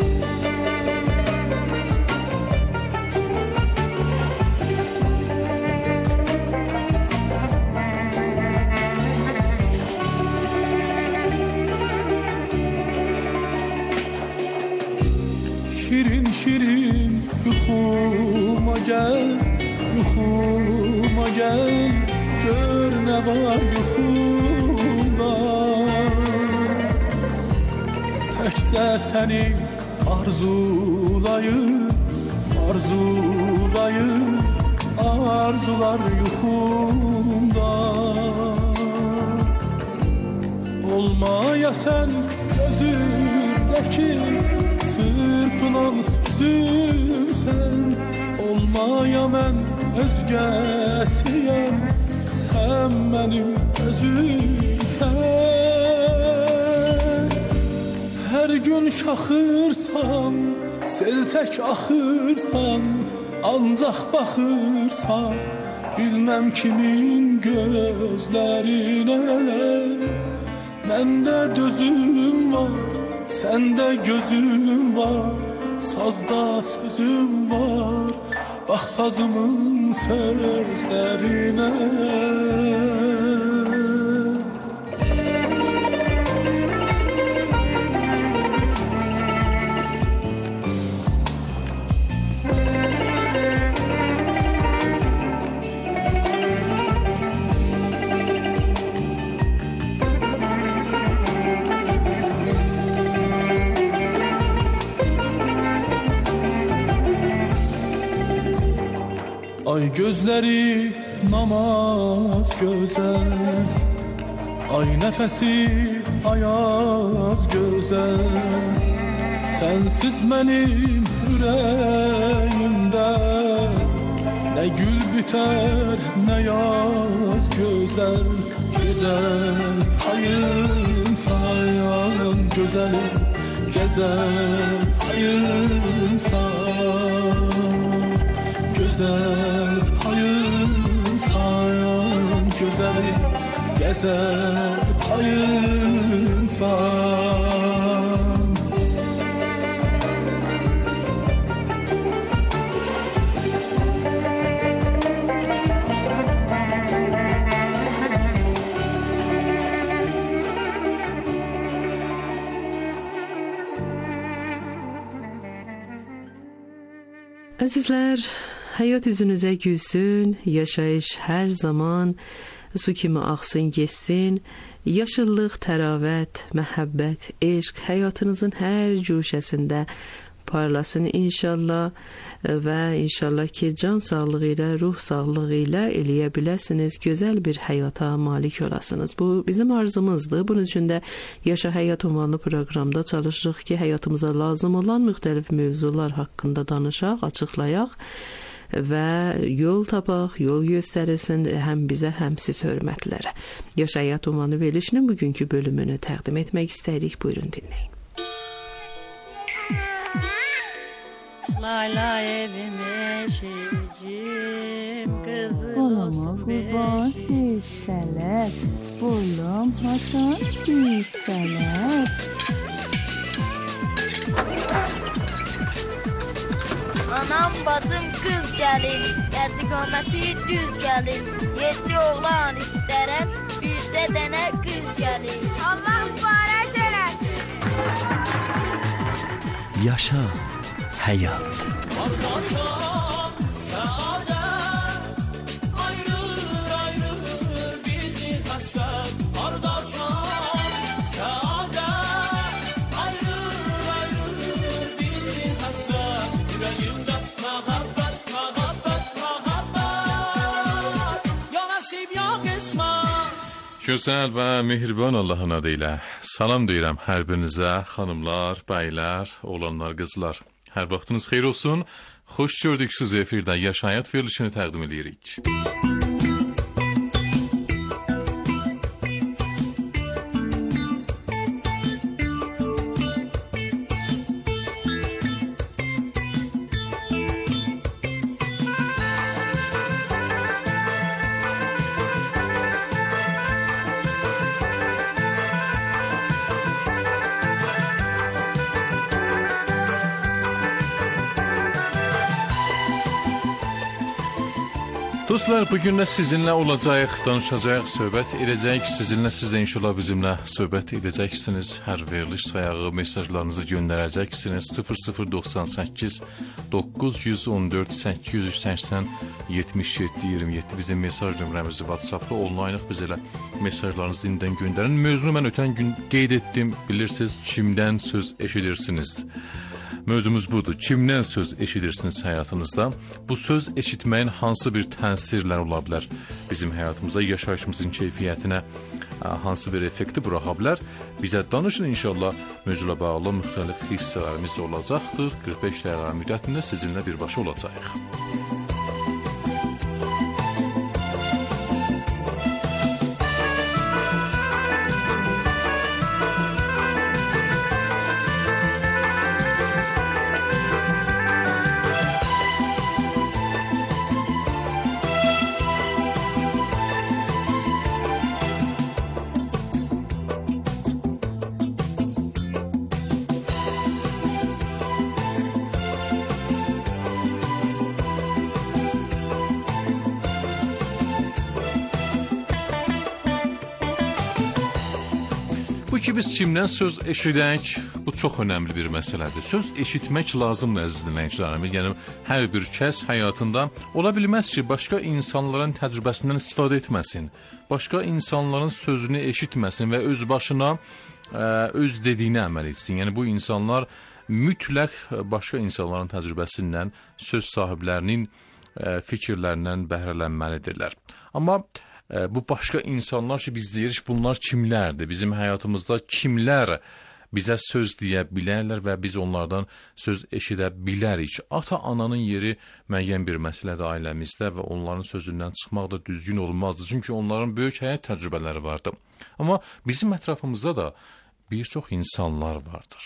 Speaker 16: Şirin şirin yuhuma gel, yuhuma gel, gör ne var yuhumda. Təkcə səni arzulayır, arzulayır, arzular yuxumda. Olmaya sən gözümdəki çırpınan sözümsən. Olmaya mən özgəsiyəm, sən mənim özümsən. Hər gün şaxırsan, sel tək axırsan, ancaq baxırsan, bilməm kimin gözlərinə. Məndə dözüm var, səndə gözüm var, sazda sözüm var, bax sazımın sözlərinə. Ay gözleri namaz güzel, ay nefesi ayaz güzel. Sensiz benim yüreğimde ne gül biter ne yaz güzel. Güzel hayır sayan güzelim, gezer hayır sayan güzel hayır sayan güzelim, gezer hayır sayan.
Speaker 15: Əzizlər, həyat üzünüzə gülsün, yaşayış hər zaman su kimi axsın, geçsin. Yaşıllıq, təravət, məhəbbət, eşq həyatınızın hər cuşəsində parlasın inşallah və inşallah ki, can sağlığı ilə, ruh sağlığı ilə eləyə biləsiniz, gözəl bir həyata malik olasınız. Bu bizim arzumuzdur. Bunun üçün də Yaşa Həyat ünvanlı proqramda çalışırıq ki, həyatımıza lazım olan müxtəlif mövzular haqqında danışaq, açıqlayaq və yol tapaq, yol göstərilsin həm bizə, həm siz hörmətlərə. Yaşayat Ünvanı verilişinin bugünkü bölümünü təqdim etmək istəyirik. Buyurun dinləyin.
Speaker 17: Lay lay evim eşicim, kızım olsun beşik. Sələt, oğlum Hasan sələt.
Speaker 18: Anam bacım qız gəlin, qədi qaməti düz gəlin. Yeddi oğlan istərəm, bircə dənə qız gəlin. Allah mübarək eləsin.
Speaker 19: Yaşa həyat.
Speaker 16: Ardasan səadət, ayrılır ayrılır bizi həsrət. Ardasan səadət, ayrılır ayrılır bizi həsrət. Yüreğimdə məhabbət, məhabbət, məhabbət, ya nəsib ya qismət.
Speaker 2: Gözəl və mehriban Allahın adı ilə salam deyirəm hər birinizə, xanımlar, bəylər, oğlanlar, qızlar. Hər vaxtınız xeyir olsun. Xoş gördük sizi efirdə Yaşayat verilişini təqdim edirik. Dostlar, bugün də sizinlə olacaq, danışacaq, söhbət edəcək. Sizinlə, siz də inşallah bizimlə söhbət edəcəksiniz. Hər veriliş sayağı mesajlarınızı göndərəcəksiniz. sıfır sıfır doxsan səkkiz doqquz yüz on dörd səkkiz yüz səksən yetmiş yeddi iyirmi yeddi bizim mesaj nömrəmizi WhatsApp-da onlaynıq. Biz elə mesajlarınızı indidən göndərin. Mövzunu mən ötən gün qeyd etdim. Bilirsiniz, kimdən söz eşidirsiniz? Mövzumuz budur. Kimdən söz eşidirsiniz həyatınızda? Bu söz eşitməyin hansı bir təsirlər ola bilər? Bizim həyatımıza, yaşayışımızın keyfiyyətinə hansı bir effekti buraxa bilər? Bizə danışın inşallah. Mövzuyla bağlı müxtəlif hissələrimiz olacaqdır. qırx beş dəqiqə müddətində sizinlə birbaşa olacağıq. Bu ki, biz kimdən söz eşidək, bu çox önəmli bir məsələdir. Söz eşitmək lazımdır, əziz dinləyicilərimiz. Yəni, hər bir kəs həyatında ola bilməz ki, başqa insanların təcrübəsindən istifadə etməsin, başqa insanların sözünü eşitməsin və öz başına ə, öz dediyini əməl etsin. Yəni, bu insanlar mütləq başqa insanların təcrübəsindən, söz sahiblərinin ə, fikirlərindən bəhrələnməlidirlər. Amma bu başqa insanlar ki, biz deyirik, bunlar kimlərdir? Bizim həyatımızda kimlər bizə söz deyə bilərlər və biz onlardan söz eşidə bilərik? Ata-ananın yeri müəyyən bir məsələdir ailəmizdə və onların sözündən çıxmaq da düzgün olmazdı. Çünki onların böyük həyat təcrübələri vardı. Amma bizim ətrafımızda da bir çox insanlar vardır.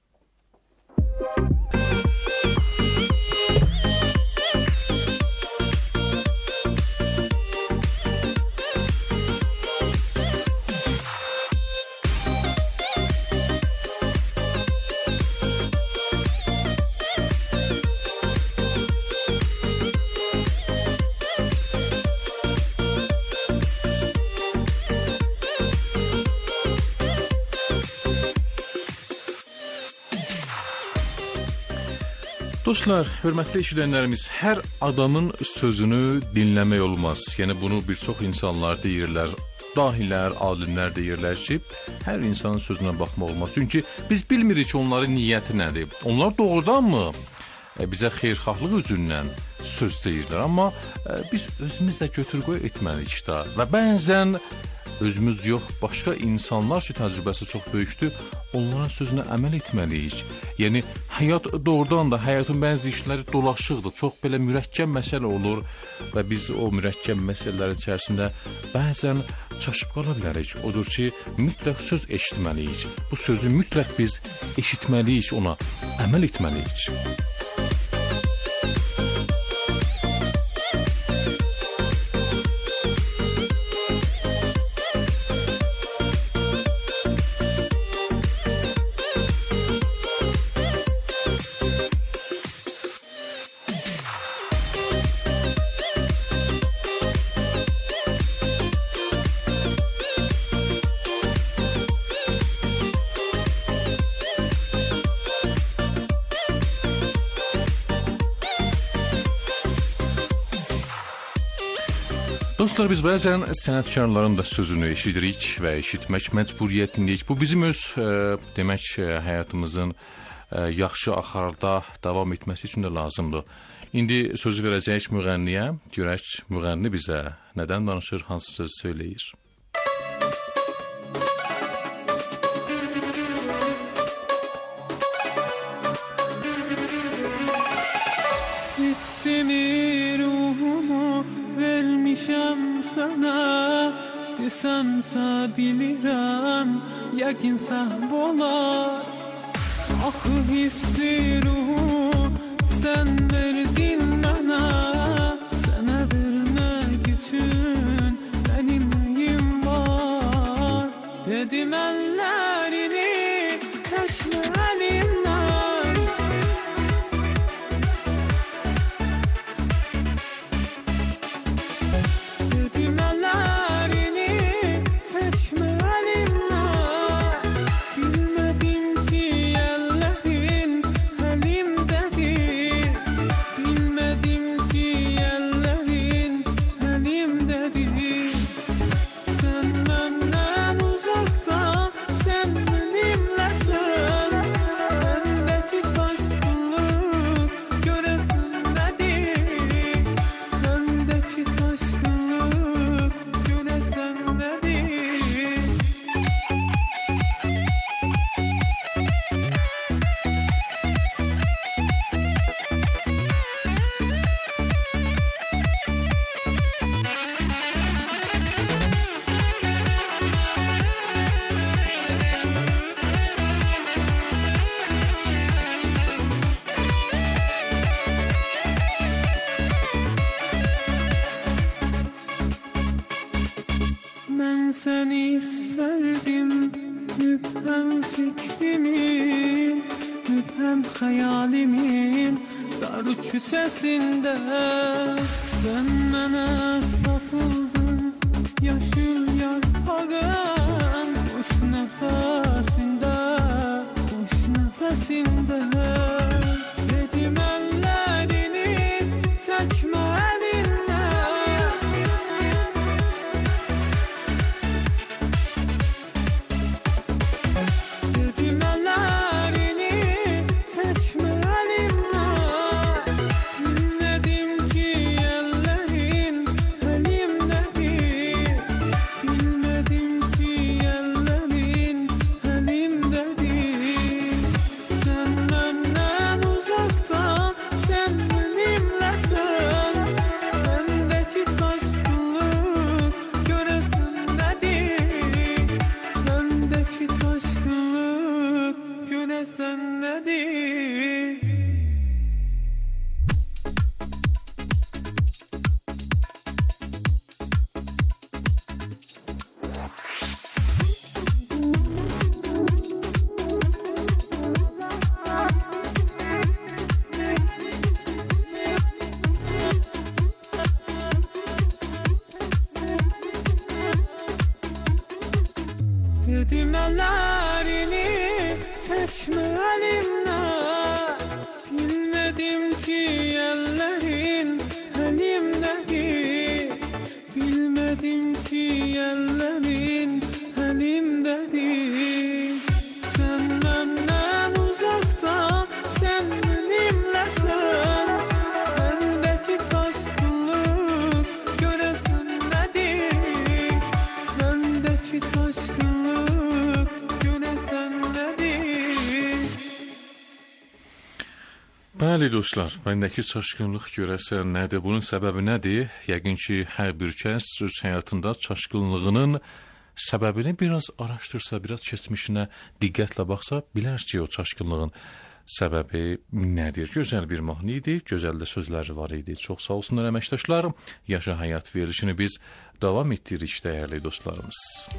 Speaker 2: Dostlar, hörmətli eşidənlərimiz, hər adamın sözünü dinləmək olmaz. Yəni, bunu bir çox insanlar deyirlər, dahilər, alimlər deyirlər ki, hər insanın sözünə baxmaq olmaz. Çünki biz bilmirik ki, onların niyyəti nədir. Onlar doğrudanmı e, bizə xeyirxahlıq üzündən söz deyirlər, amma e, biz özümüzlə götür-qoy etməliyik də. Və bəzən özümüz yox, başqa insanlar ki təcrübəsi çox böyükdür, onların sözünə əməl etməliyik. Yəni həyat doğrudan da həyatın bəzi işləri dolaşıqdır, çox belə mürəkkəb məsələ olur və biz o mürəkkəb məsələlərin içərisində bəzən çaşıb qala bilərik. Odur ki, mütləq söz eşitməliyik. Bu sözü mütləq biz eşitməliyik, ona əməl etməliyik. Dostlar, biz bəzən sənətkarların da sözünü eşidirik və eşitmək məcburiyyətindəyik. Bu bizim öz e, demək həyatımızın e, yaxşı axarda davam etməsi üçün də lazımdır. İndi sözü verəcəyik müğənniyə. Görək müğənni bizə nədən danışır, hansı söz söyləyir.
Speaker 16: Hissimi, ruhumu vermişəm sana, desəmsə bilirəm, yəqin səhv olar. Axı hissi, ruhumu sən verdin mənə, sənə vermək üçün mənim nəyim var. Dedim əllərini çəkmə əlimdən, dedim əllərini çəkmə əlimdən. Bilmədim ki əllərin əlimdədir, bilmədim ki əllərin əlimdədir. Sən məndən uzaqda, sən mənimləsən, məndəki çaşqınlıq görəsən nədir, məndəki çaşqınlıq görəsən nədir. Mən səni istərdim, mübhəm fikrimin, mübhəm xəyalimin dar küçəsində. Sən mənə tapıldın, yaşıl yarpağın xoş nəfəsində, xoş nəfəsində. Dedim əllərini çəkmə əlindən, dedim əllərini çəkmə əlimdən. Bilmədim ki əllərin əlimdədir, bilmədim ki əllərin əlimdədir. Sən məndən uzaqda, sən mənimləsən, məndəki çaşqınlıq görəsən nədir, məndəki çaşqınlıq görəsən nədir. Dedim əllərini çəkmə əlimdən, bilmədim ki əllərin əlimdədir, bilmədim ki əllərin əlimdədir. Sən məndən uzaqda, sən mənimləsən, məndəki çaşqınlıq görəsən nədir, məndəki
Speaker 2: Bəli dostlar, məndəki çaşqınlıq görəsən nədir? Bunun səbəbi nədir? Yəqin ki, hər bir kəs öz həyatında çaşqınlığının səbəbini biraz araşdırsa, biraz keçmişinə diqqətlə baxsa, bilər ki, o çaşqınlığın səbəbi nədir? Gözəl bir mahnı idi, gözəl də sözləri var idi. Çox sağ olsunlar əməkdaşlar. Yaşa həyat verilişini biz davam etdiririk, dəyərli dostlarımız.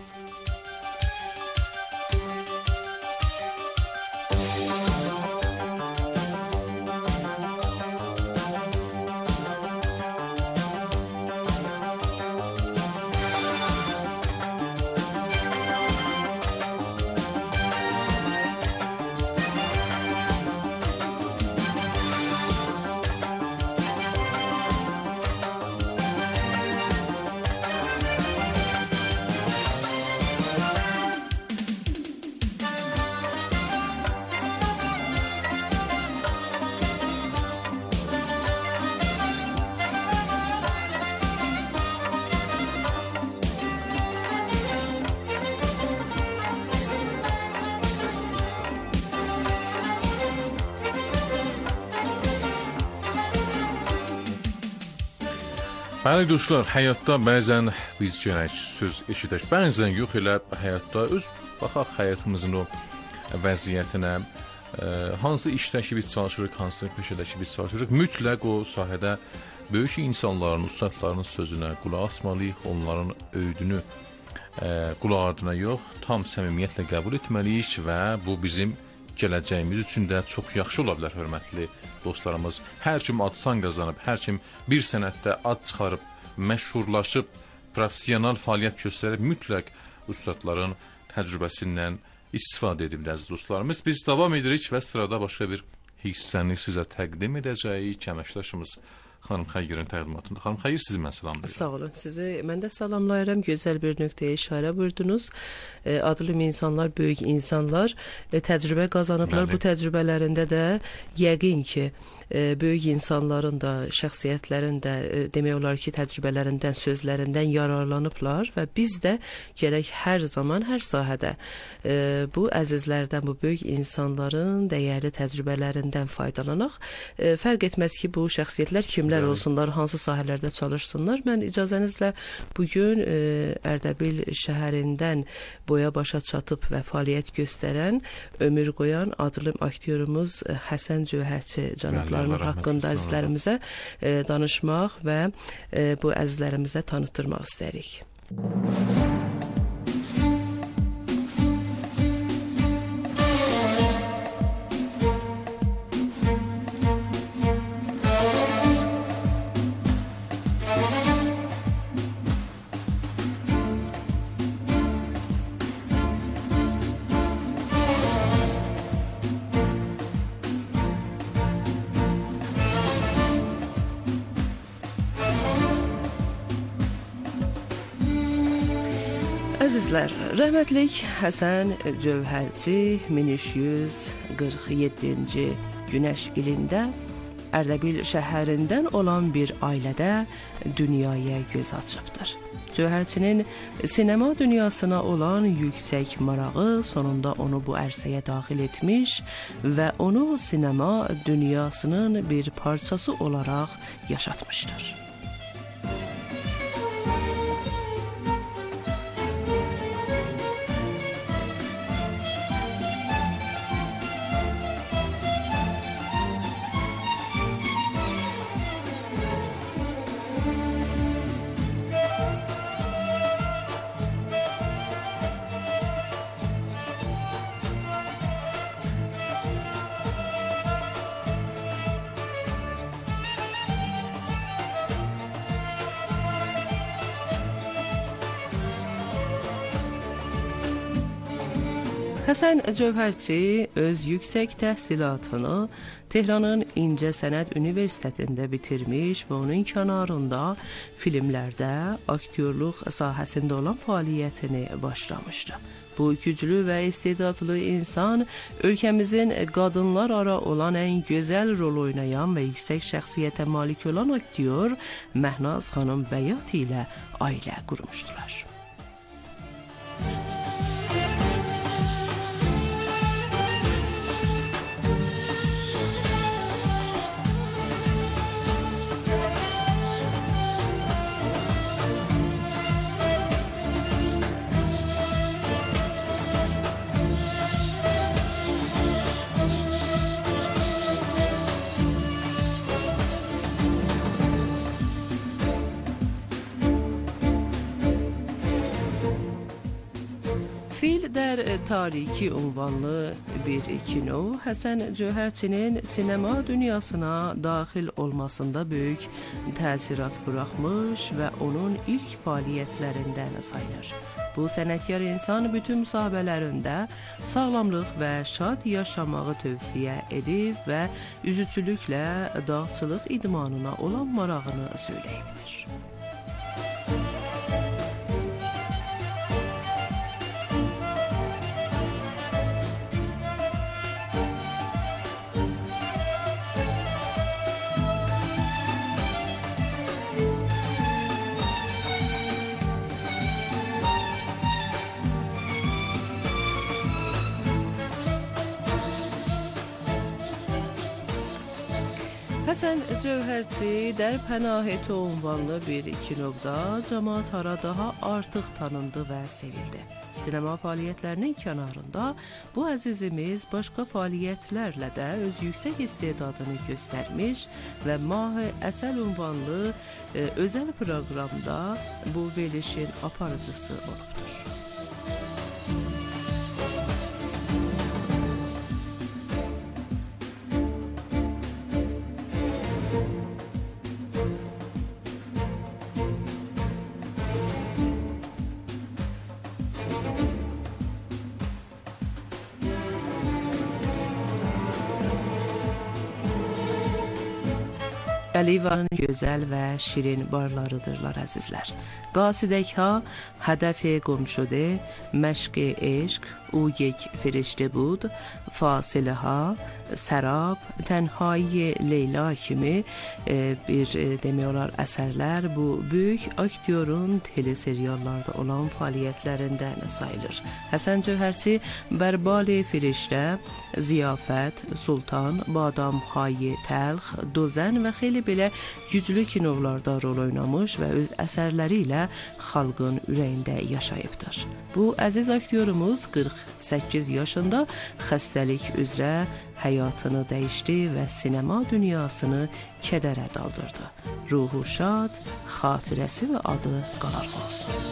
Speaker 2: Bəli dostlar, həyatda bəzən biz gərək söz eşidək, bəzən yox elə həyatda öz baxaq həyatımızın o vəziyyətinə, e, hansı işdəki biz çalışırıq, hansı peşədəki biz çalışırıq, mütləq o sahədə böyük insanların, ustadların sözünə qulaq asmalıyıq, onların öyüdünü e, qulaq ardına yox, tam səmimiyyətlə qəbul etməliyik və bu bizim gələcəyimiz üçün də çox yaxşı ola bilər, hörmətli dostlarımız. Hər kim ad-san qazanıb, hər kim bir sənətdə ad çıxarıb, məşhurlaşıb, professional fəaliyyət göstərib, mütləq ustadların təcrübəsindən istifadə edib, əziz dostlarımız. Biz davam edirik və sırada başqa bir hissəni sizə təqdim edəcəyik. Əməkdaşımız Xanım Xəyirin təqdimatında. Xanım Xəyir, sizi mən salamlayıram.
Speaker 15: Sağ olun, sizi mən də salamlayıram. Gözəl bir nöqtəyə işarə buyurdunuz. E, adlı insanlar, böyük insanlar e, təcrübə qazanıblar. Bəli. Bu təcrübələrində də yəqin ki, e, böyük insanların da, şəxsiyyətlərin də e, demək olar ki, təcrübələrindən, sözlərindən yararlanıblar və biz də gərək hər zaman, hər sahədə e, bu əzizlərdən, bu böyük insanların dəyərli təcrübələrindən faydalanaq. E, fərq etməz ki, bu şəxsiyyətlər kimlər Bəli. Olsunlar, hansı sahələrdə çalışsınlar. Mən icazənizlə bugün e, Ərdəbil şəhərindən boya başa çatıb və fəaliyyət göstərən, ömür qoyan adlı aktyorumuz Həsən Cövhərçi cənablarının haqqında əzizlərimizə e, danışmaq və e, bu əzizlərimizə tanıtdırmaq istəyirik. Əzizlər, rəhmətlik Həsən Cövhərçi min üç yüz qırx yeddinci günəş ilində Ərdəbil şəhərindən olan bir ailədə dünyaya göz açıbdır. Cövhərçinin sinema dünyasına olan yüksək marağı sonunda onu bu ərsəyə daxil etmiş və onu sinema dünyasının bir parçası olaraq yaşatmışdır. Həsən Cövhərçi öz yüksək təhsilatını Tehranın İncəsənət Universitetində bitirmiş və onun kənarında filmlərdə aktyorluq sahəsində olan fəaliyyətini başlamışdı. Bu güclü və istedadlı insan ölkəmizin qadınlar ara olan ən gözəl rol oynayan və yüksək şəxsiyyətə malik olan aktyor Məhnaz xanım Bəyat ilə ailə qurmuşdular. Fil der Tariki unvanlı bir kino Həsən Cövhərçinin sinema dünyasına daxil olmasında böyük təsirat buraxmış və onun ilk fəaliyyətlərindən sayılır. Bu sənətkar insan bütün müsahibələrində sağlamlıq və şad yaşamağı tövsiyə edib və üzücülüklə dağçılıq idmanına olan marağını söyləyibdir. Həsən Cövhərçi der Pənaheti unvanlı bir kinoda cəmaatlara daha artıq tanındı və sevildi. Sinema fəaliyyətlərinin kənarında bu əzizimiz başqa fəaliyyətlərlə də öz yüksək istedadını göstərmiş və Mah-ı Əsəl unvanlı e, özəl proqramda bu verilişin aparıcısı olubdur. Əlivanın gözəl və şirin barlarıdırlar əzizlər. Qasidək ha, hədəf-i qum şude, məşq-i eşq, o یک فرشته بود فاصله ha, Sərab, Tənhayi Leyla kimi e, bir e, demək olar əsərlər bu böyük aktyorun teleseriallarda olan fəaliyyətlərindən sayılır. Həsən Cövhərçi Bərbali Firiştə, Ziyafət, Sultan, Badam Hayi Təlx, Dozən və xeyli belə güclü kinovlarda rol oynamış və öz əsərləri ilə xalqın ürəyində yaşayıbdır. Bu əziz aktyorumuz qırx səkkiz yaşında xəstəlik üzrə həyatını dəyişdi və sinema dünyasını kədərə daldırdı. Ruhu şad, xatirəsi və adı qalar olsun.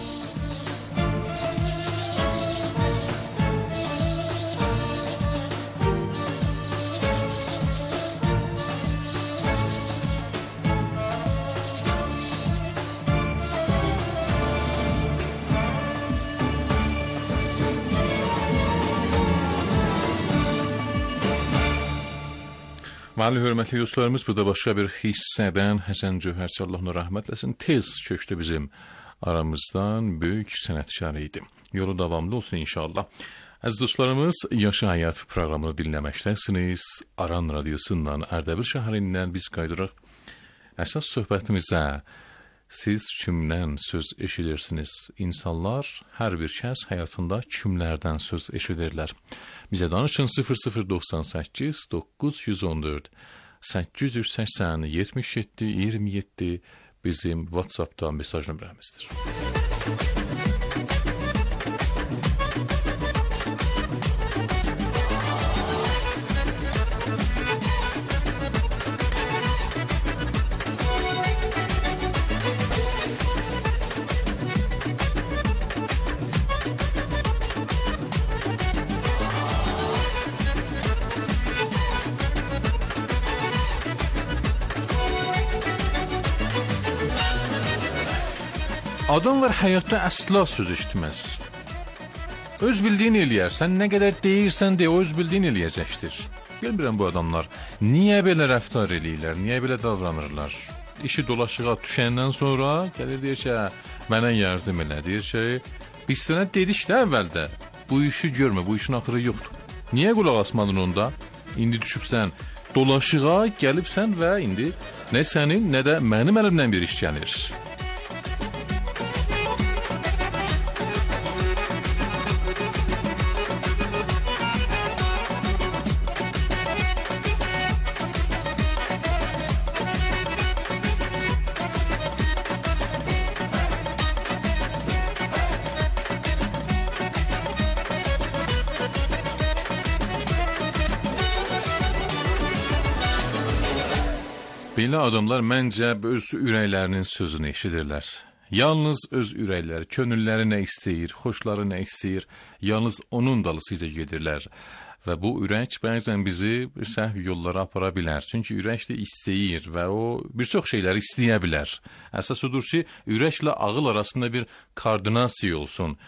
Speaker 2: Məli hörmətli dostlarımız, bu da başqa bir hissədən Həsən Cövhərçi Allah ona rəhmət eləsin tez köçdü bizim aramızdan, böyük sənətkar idi. Yolu davamlı olsun inşallah. Əziz dostlarımız, Yaşa Həyat proqramını dinləməkdəsiniz. Aran radiosundan, Ərdəbil şəhərindən biz qaydıraq əsas söhbətimizə. Siz kimdən söz eşidirsiniz? İnsanlar, hər bir kəs həyatında kimlərdən söz eşidirlər? Bizə danışın sıfır sıfır doxsan səkkiz doqquz yüz on dörd səkkiz yüz səksən yetmiş yeddi iyirmi yeddi bizim WhatsApp'da mesaj nömrəmizdir. Adam var həyatda əsla söz eşitməz. Öz bildiyini eləyər. Sən nə qədər deyirsən deyə, o öz bildiyini eləyəcəkdir. Bilmirəm bu adamlar niyə belə rəftar eləyirlər, niyə belə davranırlar. İşi dolaşığa düşəndən sonra gəlir deyir ki, mənə yardım elə. Deyir ki, biz sənə dedik də əvvəldə, bu işi görmə, bu işin axırı yoxdur. Niyə qulaq asmadın onda? İndi düşübsən dolaşığa, gəlibsən və indi nə sənin, nə də mənim əlimdən bir iş gəlir. Belə adamlar məncə öz ürəklərinin sözünü eşidirlər. Yalnız öz ürəkləri, könülləri nə istəyir, xoşları nə istəyir, yalnız onun dalısıca gedirlər. Və bu ürək bəzən bizi səhv yollara apara bilər. Çünki ürək də istəyir və o bir çox şeyləri istəyə bilər. Əsas odur ki, ürəklə ağıl arasında bir koordinasiya olsun.